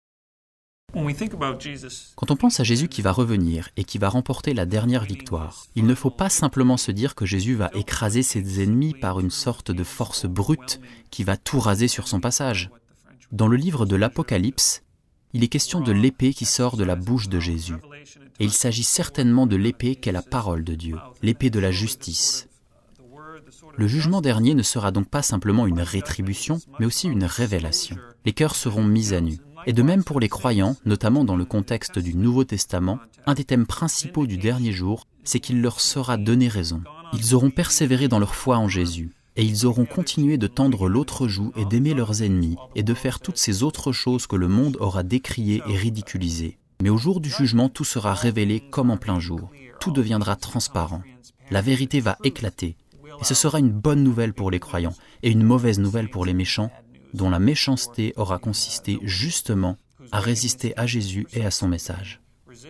Quand on pense à Jésus qui va revenir et qui va remporter la dernière victoire, il ne faut pas simplement se dire que Jésus va écraser ses ennemis par une sorte de force brute qui va tout raser sur son passage. Dans le livre de l'Apocalypse, il est question de l'épée qui sort de la bouche de Jésus. Et il s'agit certainement de l'épée qu'est la parole de Dieu, l'épée de la justice. Le jugement dernier ne sera donc pas simplement une rétribution, mais aussi une révélation. Les cœurs seront mis à nu. Et de même pour les croyants, notamment dans le contexte du Nouveau Testament, un des thèmes principaux du dernier jour, c'est qu'il leur sera donné raison. Ils auront persévéré dans leur foi en Jésus, et ils auront continué de tendre l'autre joue et d'aimer leurs ennemis, et de faire toutes ces autres choses que le monde aura décriées et ridiculisées. Mais au jour du jugement, tout sera révélé comme en plein jour. Tout deviendra transparent. La vérité va éclater. Et ce sera une bonne nouvelle pour les croyants, et une mauvaise nouvelle pour les méchants, dont la méchanceté aura consisté justement à résister à Jésus et à son message.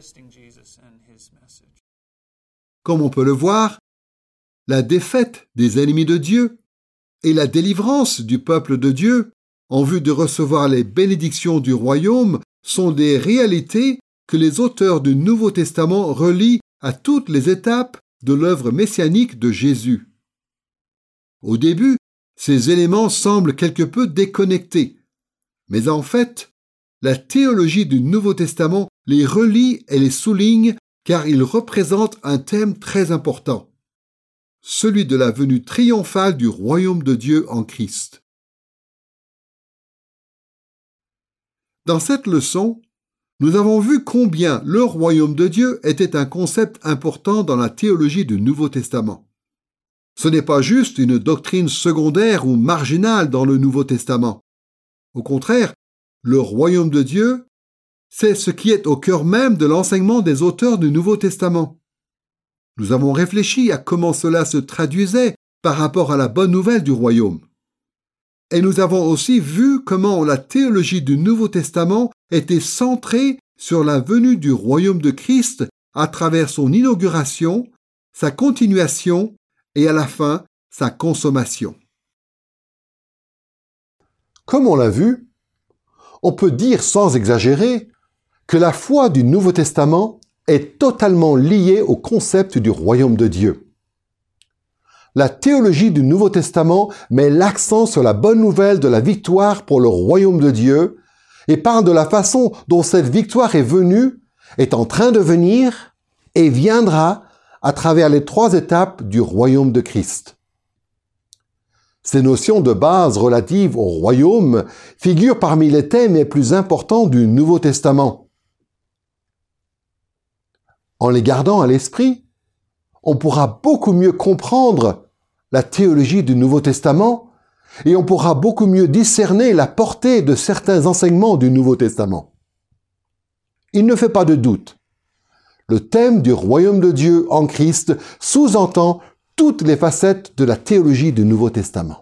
Comme on peut le voir, la défaite des ennemis de Dieu et la délivrance du peuple de Dieu en vue de recevoir les bénédictions du royaume sont des réalités que les auteurs du Nouveau Testament relient à toutes les étapes de l'œuvre messianique de Jésus. Au début, ces éléments semblent quelque peu déconnectés, mais en fait, la théologie du Nouveau Testament les relie et les souligne car ils représentent un thème très important, celui de la venue triomphale du royaume de Dieu en Christ. Dans cette leçon, nous avons vu combien le royaume de Dieu était un concept important dans la théologie du Nouveau Testament. Ce n'est pas juste une doctrine secondaire ou marginale dans le Nouveau Testament. Au contraire, le royaume de Dieu, c'est ce qui est au cœur même de l'enseignement des auteurs du Nouveau Testament. Nous avons réfléchi à comment cela se traduisait par rapport à la bonne nouvelle du royaume. Et nous avons aussi vu comment la théologie du Nouveau Testament était centrée sur la venue du royaume de Christ à travers son inauguration, sa continuation et à la fin, sa consommation. Comme on l'a vu, on peut dire sans exagérer que la foi du Nouveau Testament est totalement liée au concept du royaume de Dieu. La théologie du Nouveau Testament met l'accent sur la bonne nouvelle de la victoire pour le royaume de Dieu et parle de la façon dont cette victoire est venue, est en train de venir et viendra à travers les 3 étapes du royaume de Christ. Ces notions de base relatives au royaume figurent parmi les thèmes les plus importants du Nouveau Testament. En les gardant à l'esprit, on pourra beaucoup mieux comprendre la théologie du Nouveau Testament et on pourra beaucoup mieux discerner la portée de certains enseignements du Nouveau Testament. Il ne fait pas de doute. Le thème du royaume de Dieu en Christ sous-entend toutes les facettes de la théologie du Nouveau Testament.